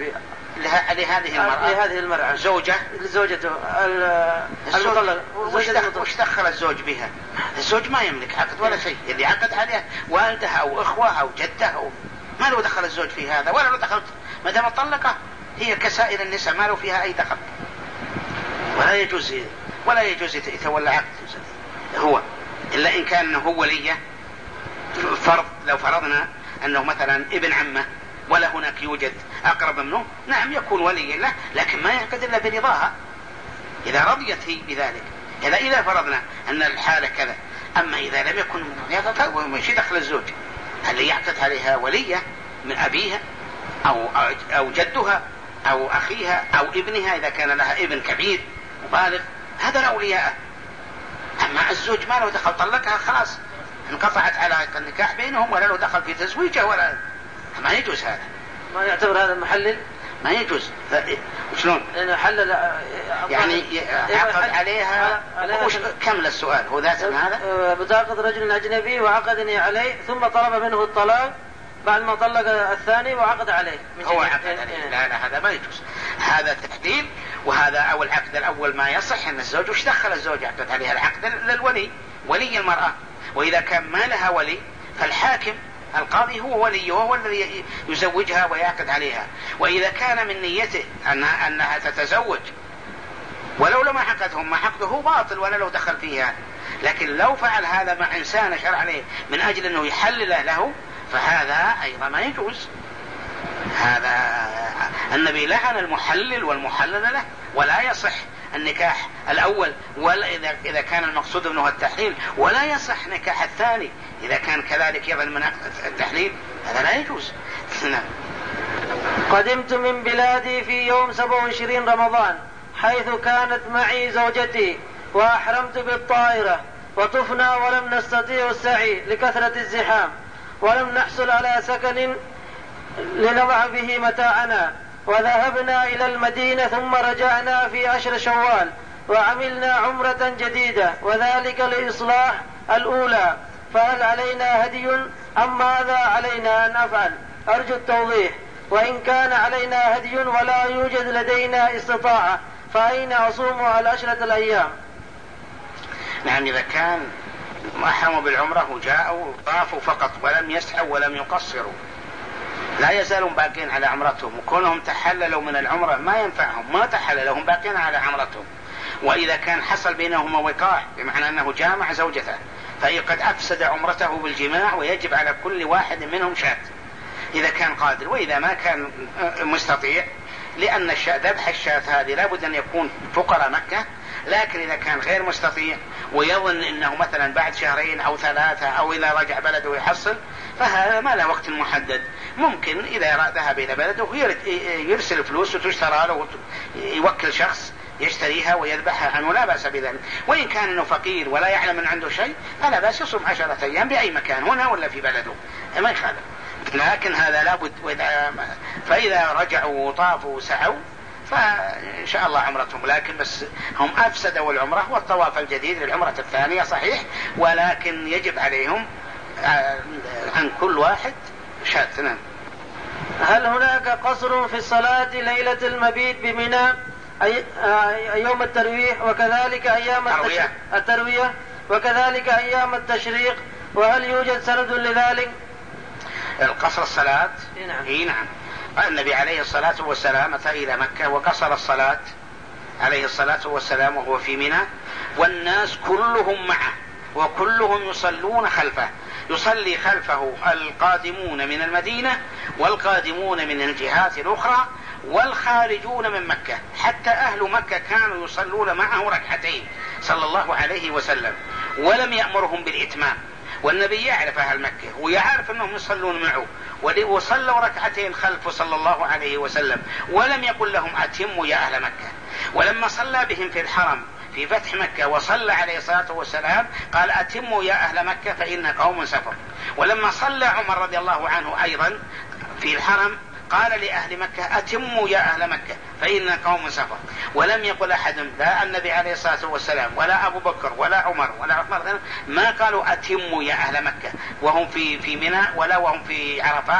لهذه المرأة لهذه المرأة زوجة زوجته المطلقة. وش دخل الزوج بها؟ الزوج ما يملك عقد ولا شيء، اللي عقد عليها والدها أو إخوة أو جدها أو ما له دخل الزوج في هذا ولا له دخل. ما دام مطلقة هي كسائر النساء ما له فيها أي دخل، ولا يجوز ولا يجوز يتولى عقد هو إلا إن كان هو وليه. فرض لو فرضنا أنه مثلا ابن عمه ولا هناك يوجد أقرب منه، نعم يكون ولي له، لكن ما يعقد إلا برضاها إذا رضيت هي بذلك. إذا إذا فرضنا أن الحالة كذا. أما إذا لم يكن مش دخل الزوج، هل يعقد عليها ولية من أبيها أو أو جدها أو أخيها أو ابنها إذا كان لها ابن كبير مبالغ، هذا الأولياء. أما الزوج ما له دخل، طلقها خلاص انقطعت علاقة النكاح بينهم ولا له دخل في تزويجه ولا، ما يجوز هذا. ما يعتبر هذا محلل؟ ما يجوز. شلون؟ لأنه حلل يعني عقد عليها, عليها كمل السؤال هو ذات هذا بتعقد رجل أجنبي وعقدني عليه ثم طلب منه الطلاق بعد ما طلق الثاني وعقد عليه. هو عقد عليه. لا لا هذا ما يجوز، هذا تحديد. وهذا أو العقد الأول ما يصح أن الزوج وش دخل الزوج عقد عليها؟ العقد للولي ولي المرأة، وإذا كان ما لها ولي فالحاكم القاضي هو ولي وهو الذي يزوجها ويعقد عليها. وإذا كان من نيته أنها, أنها تتزوج ولو لما عقدهم ما عقده باطل ولا لو دخل فيها، لكن لو فعل هذا مع إنسان شرع عليه من أجل أنه يحلل له فهذا أيضا ما يجوز. هذا النبي لعن المحلل والمحلل له، ولا يصح النكاح الأول ولا إذا, إذا كان المقصود منه التحليل، ولا يصح نكاح الثاني إذا كان كذلك يظن من التحليل، هذا لا يجوز. قدمت من بلادي في يوم سبعة وعشرين رمضان حيث كانت معي زوجتي وأحرمت بالطائرة وطفنا ولم نستطيع السعي لكثرة الزحام ولم نحصل على سكن لنضع به متاعنا، وذهبنا إلى المدينة ثم رجعنا في عشر شوال وعملنا عمرة جديدة وذلك لإصلاح الأولى، فهل علينا هدي أم ماذا علينا أن أفعل؟ أرجو التوضيح. وإن كان علينا هدي ولا يوجد لدينا استطاعة فأين أصوم على عشرة الأيام؟ نعم إذا كان أحرموا بالعمرة وجاءوا طافوا فقط ولم يسعوا ولم يقصروا لا يزالون باقين على عمرتهم، وكونهم تحللوا من العمرة ما ينفعهم، ما تحللوا هم باقين على عمرتهم. وإذا كان حصل بينهما وقاع بمعنى أنه جامع زوجته فهي قد أفسد عمرته بالجماع ويجب على كل واحد منهم شاة إذا كان قادر. وإذا ما كان مستطيع لأن ذبح الشاة هذه لابد أن يكون فقراء مكة، لكن إذا كان غير مستطيع ويظن أنه مثلا بعد شهرين أو ثلاثة أو إذا رجع بلده يحصل فهذا ما له وقت محدد. ممكن إذا ذهب إلى بلده يرسل فلوس وتشترى له يوكل شخص يشتريها ويذبحها عنه، لا بأس بذلك. وإن كان أنه فقير ولا يعلم أن عنده شيء فلا بأس يصوم عشرة أيام بأي مكان هنا ولا في بلده ما يخالف. لكن هذا لابد. فإذا رجعوا وطافوا وسعوا فإن شاء الله عمرتهم، لكن بس هم أفسدوا العمرة والطواف الجديد للعمرة الثانية صحيح، ولكن يجب عليهم عن كل واحد شاة. هل هناك قصر في الصلاة ليلة المبيت بمنى أي يوم الترويح وكذلك أيام التشريق التروية وكذلك أيام التشريق، وهل يوجد سند لذلك؟ القصر الصلاة نعم. إيه نعم. النبي عليه الصلاة والسلام أتى إلى مكة وقصر الصلاة عليه الصلاة والسلام وهو في منى والناس كلهم معه وكلهم يصلون خلفه، يصلي خلفه القادمون من المدينة والقادمون من الجهات الأخرى والخارجون من مكة، حتى أهل مكة كانوا يصلون معه ركعتين صلى الله عليه وسلم ولم يأمرهم بالإتمام. والنبي يعرف أهل مكة ويعرف أنهم يصلون معه وصلوا ركعتين خلفه صلى الله عليه وسلم ولم يقل لهم أتموا يا أهل مكة. ولما صلى بهم في الحرم في فتح مكة وصلى عليه الصلاة والسلام قال أتموا يا أهل مكة فإن قوم سفر. ولما صلى عمر رضي الله عنه أيضا في الحرم قال لأهل مكة أتموا يا أهل مكة فإن قوم سفر. ولم يقل أحد لا النبي عليه الصلاة والسلام ولا أبو بكر ولا عمر ولا عثمان ما قالوا أتموا يا أهل مكة وهم في في منى ولا وهم في عرفات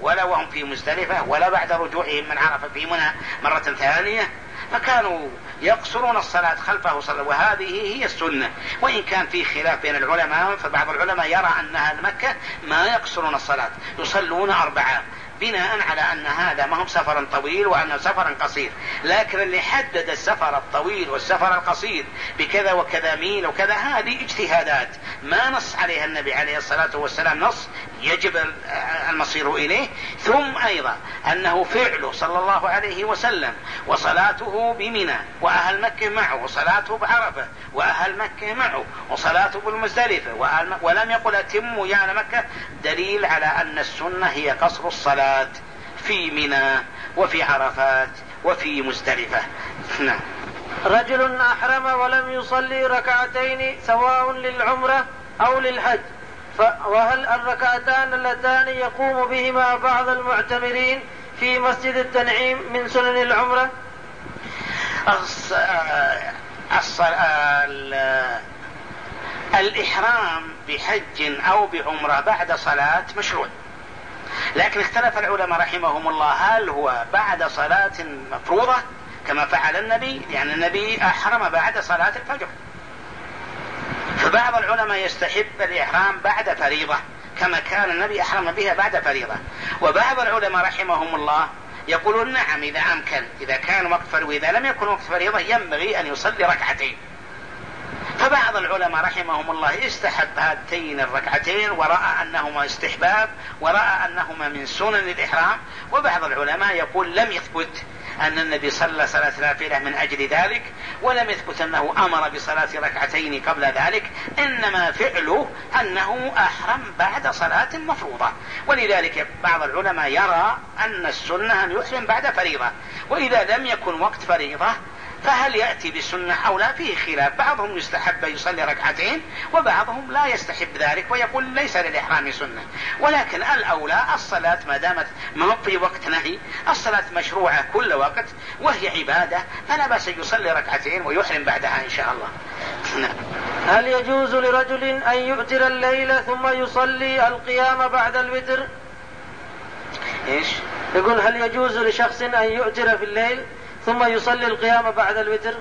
ولا وهم في مزدلفة ولا بعد رجوعهم من عرفة في منى مرة ثانية، فكانوا يقصرون الصلاة خلفه صلى الله عليه وسلم، وهذه هي السنة. وإن كان في خلاف بين العلماء، فبعض العلماء يرى أن أهل مكة ما يقصرون الصلاة، يصلون أربعة، بناء على أن هذا ما هم سفرا طويل وأنه سفرا قصير. لكن اللي حدد السفر الطويل والسفر القصير بكذا وكذا ميل وكذا، هذه اجتهادات ما نص عليها النبي عليه الصلاة والسلام نص يجب المصير إليه. ثم أيضا أنه فعله صلى الله عليه وسلم وصلاته بمنى وأهل مكة معه، وصلاته بعرفة وأهل مكة معه، وصلاته بالمزدلفة وأهل مكة، ولم يقل أتموا يا أهل مكة، دليل على أن السنة هي قصر الصلاة في منى وفي عرفات وفي مزدلفة. نعم. رجل أحرم ولم يصلي ركعتين سواء للعمرة أو للحج، وهل الركعتان اللتان يقوم بهما بعض المعتمرين في مسجد التنعيم من سنن العمرة؟ أص... أص... الإحرام بحج أو بعمرة بعد صلاة مشروع، لكن اختلف العلماء رحمهم الله هل هو بعد صلاة مفروضة كما فعل النبي، لأن يعني النبي أحرم بعد صلاة الفجر، فبعض العلماء يستحب الإحرام بعد فريضة كما كان النبي أحرم بها بعد فريضة، وبعض العلماء رحمهم الله يقولون نعم إذا أمكن، إذا كان وقت فريضة، وإذا لم يكن وقت فريضة ينبغي أن يصلي ركعتين. فبعض العلماء رحمهم الله استحب هاتين الركعتين ورأى أنهما استحباب ورأى أنهما من سنن الإحرام، وبعض العلماء يقول لم يثبت أن النبي صلى صلاة نافلة من أجل ذلك، ولم يثبت أنه أمر بصلاة ركعتين قبل ذلك، إنما فعله أنه أحرم بعد صلاة مفروضة. ولذلك بعض العلماء يرى أن السنة أن يحرم بعد فريضة، وإذا لم يكن وقت فريضة فهل يأتي بسنة أو لا فيه خلاف، بعضهم يستحب يصلي ركعتين وبعضهم لا يستحب ذلك ويقول ليس للإحرام سنة. ولكن الأولى الصلاة ما دامت ما في وقت نهي، الصلاة مشروعة كل وقت وهي عبادة، فلا بأس يصلي ركعتين ويحرم بعدها إن شاء الله. هل يجوز لرجل أن يؤتر الليل ثم يصلي القيام بعد الوتر؟ إيش؟ يقول هل يجوز لشخص أن يؤتر في الليل ثم يصلي القيام بعد الوتر؟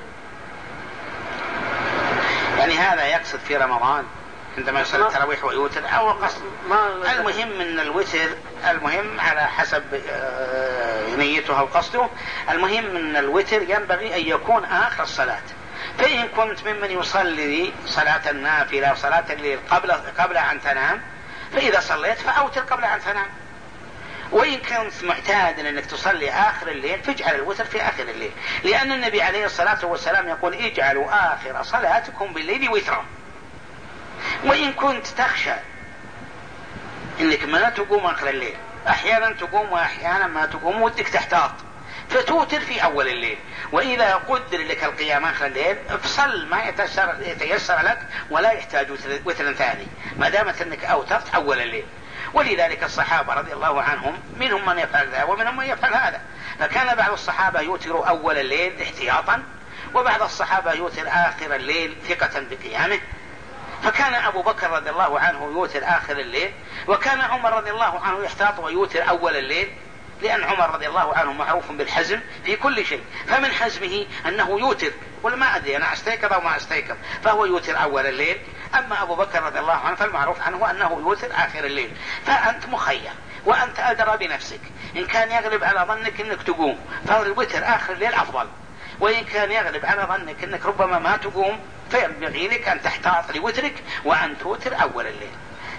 يعني هذا يقصد في رمضان عندما يصلي التراويح ويوتر أو قصد؟ المهم من الوتر، المهم على حسب نيته أو قصده، المهم من الوتر ينبغي أن يكون آخر الصلاة. فإن كنت ممن يصلي صلاة النافلة وصلاة الليل قبل قبل أن تنام، فإذا صليت فأوتر قبل أن تنام. وإن كنت معتادا أنك تصلي آخر الليل فاجعل الوتر في آخر الليل، لأن النبي عليه الصلاة والسلام يقول اجعلوا آخر صلاتكم بالليل وترا. وإن كنت تخشى أنك ما تقوم آخر الليل، أحيانا تقوم وأحيانا ما تقوم، ودك تحتاط فتوتر في أول الليل، وإذا قدر لك القيام آخر الليل افصل ما يتيسر, يتيسر لك ولا يحتاج وتر ثاني ما دامت أنك أوترت أول الليل. ولذلك الصحابة رضي الله عنهم منهم من يفعل ذا ومنهم من يفعل هذا، فكان بعض الصحابة يوتر أول الليل احتياطا، وبعض الصحابة يوتر آخر الليل ثقة بقيامه. فكان أبو بكر رضي الله عنه يوتر آخر الليل، وكان عمر رضي الله عنه يحتاط ويوتر أول الليل، لأن عمر رضي الله عنه معروف بالحزم في كل شيء، فمن حزمه أنه يوتر، قل ما أدري أنا أستيقظ أو ما أستيقظ، فهو يوتر أول الليل. أما أبو بكر رضي الله عنه فالمعروف عنه أنه يوتر آخر الليل. فأنت مخير وأنت أدرى بنفسك، إن كان يغلب على ظنك أنك تقوم فالوتر آخر الليل أفضل، وإن كان يغلب على ظنك أنك ربما ما تقوم فينبغي لك أن تحتاط لوترك وأن توتر أول الليل.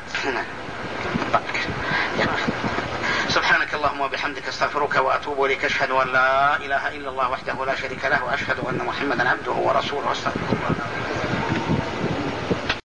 سبحانك اللهم وبحمدك استغفرك وأتوب إليك، أشهد أن لا إله إلا الله وحده لا شريك له، وأشهد أن محمدا عبده ورسوله، استغفر الله.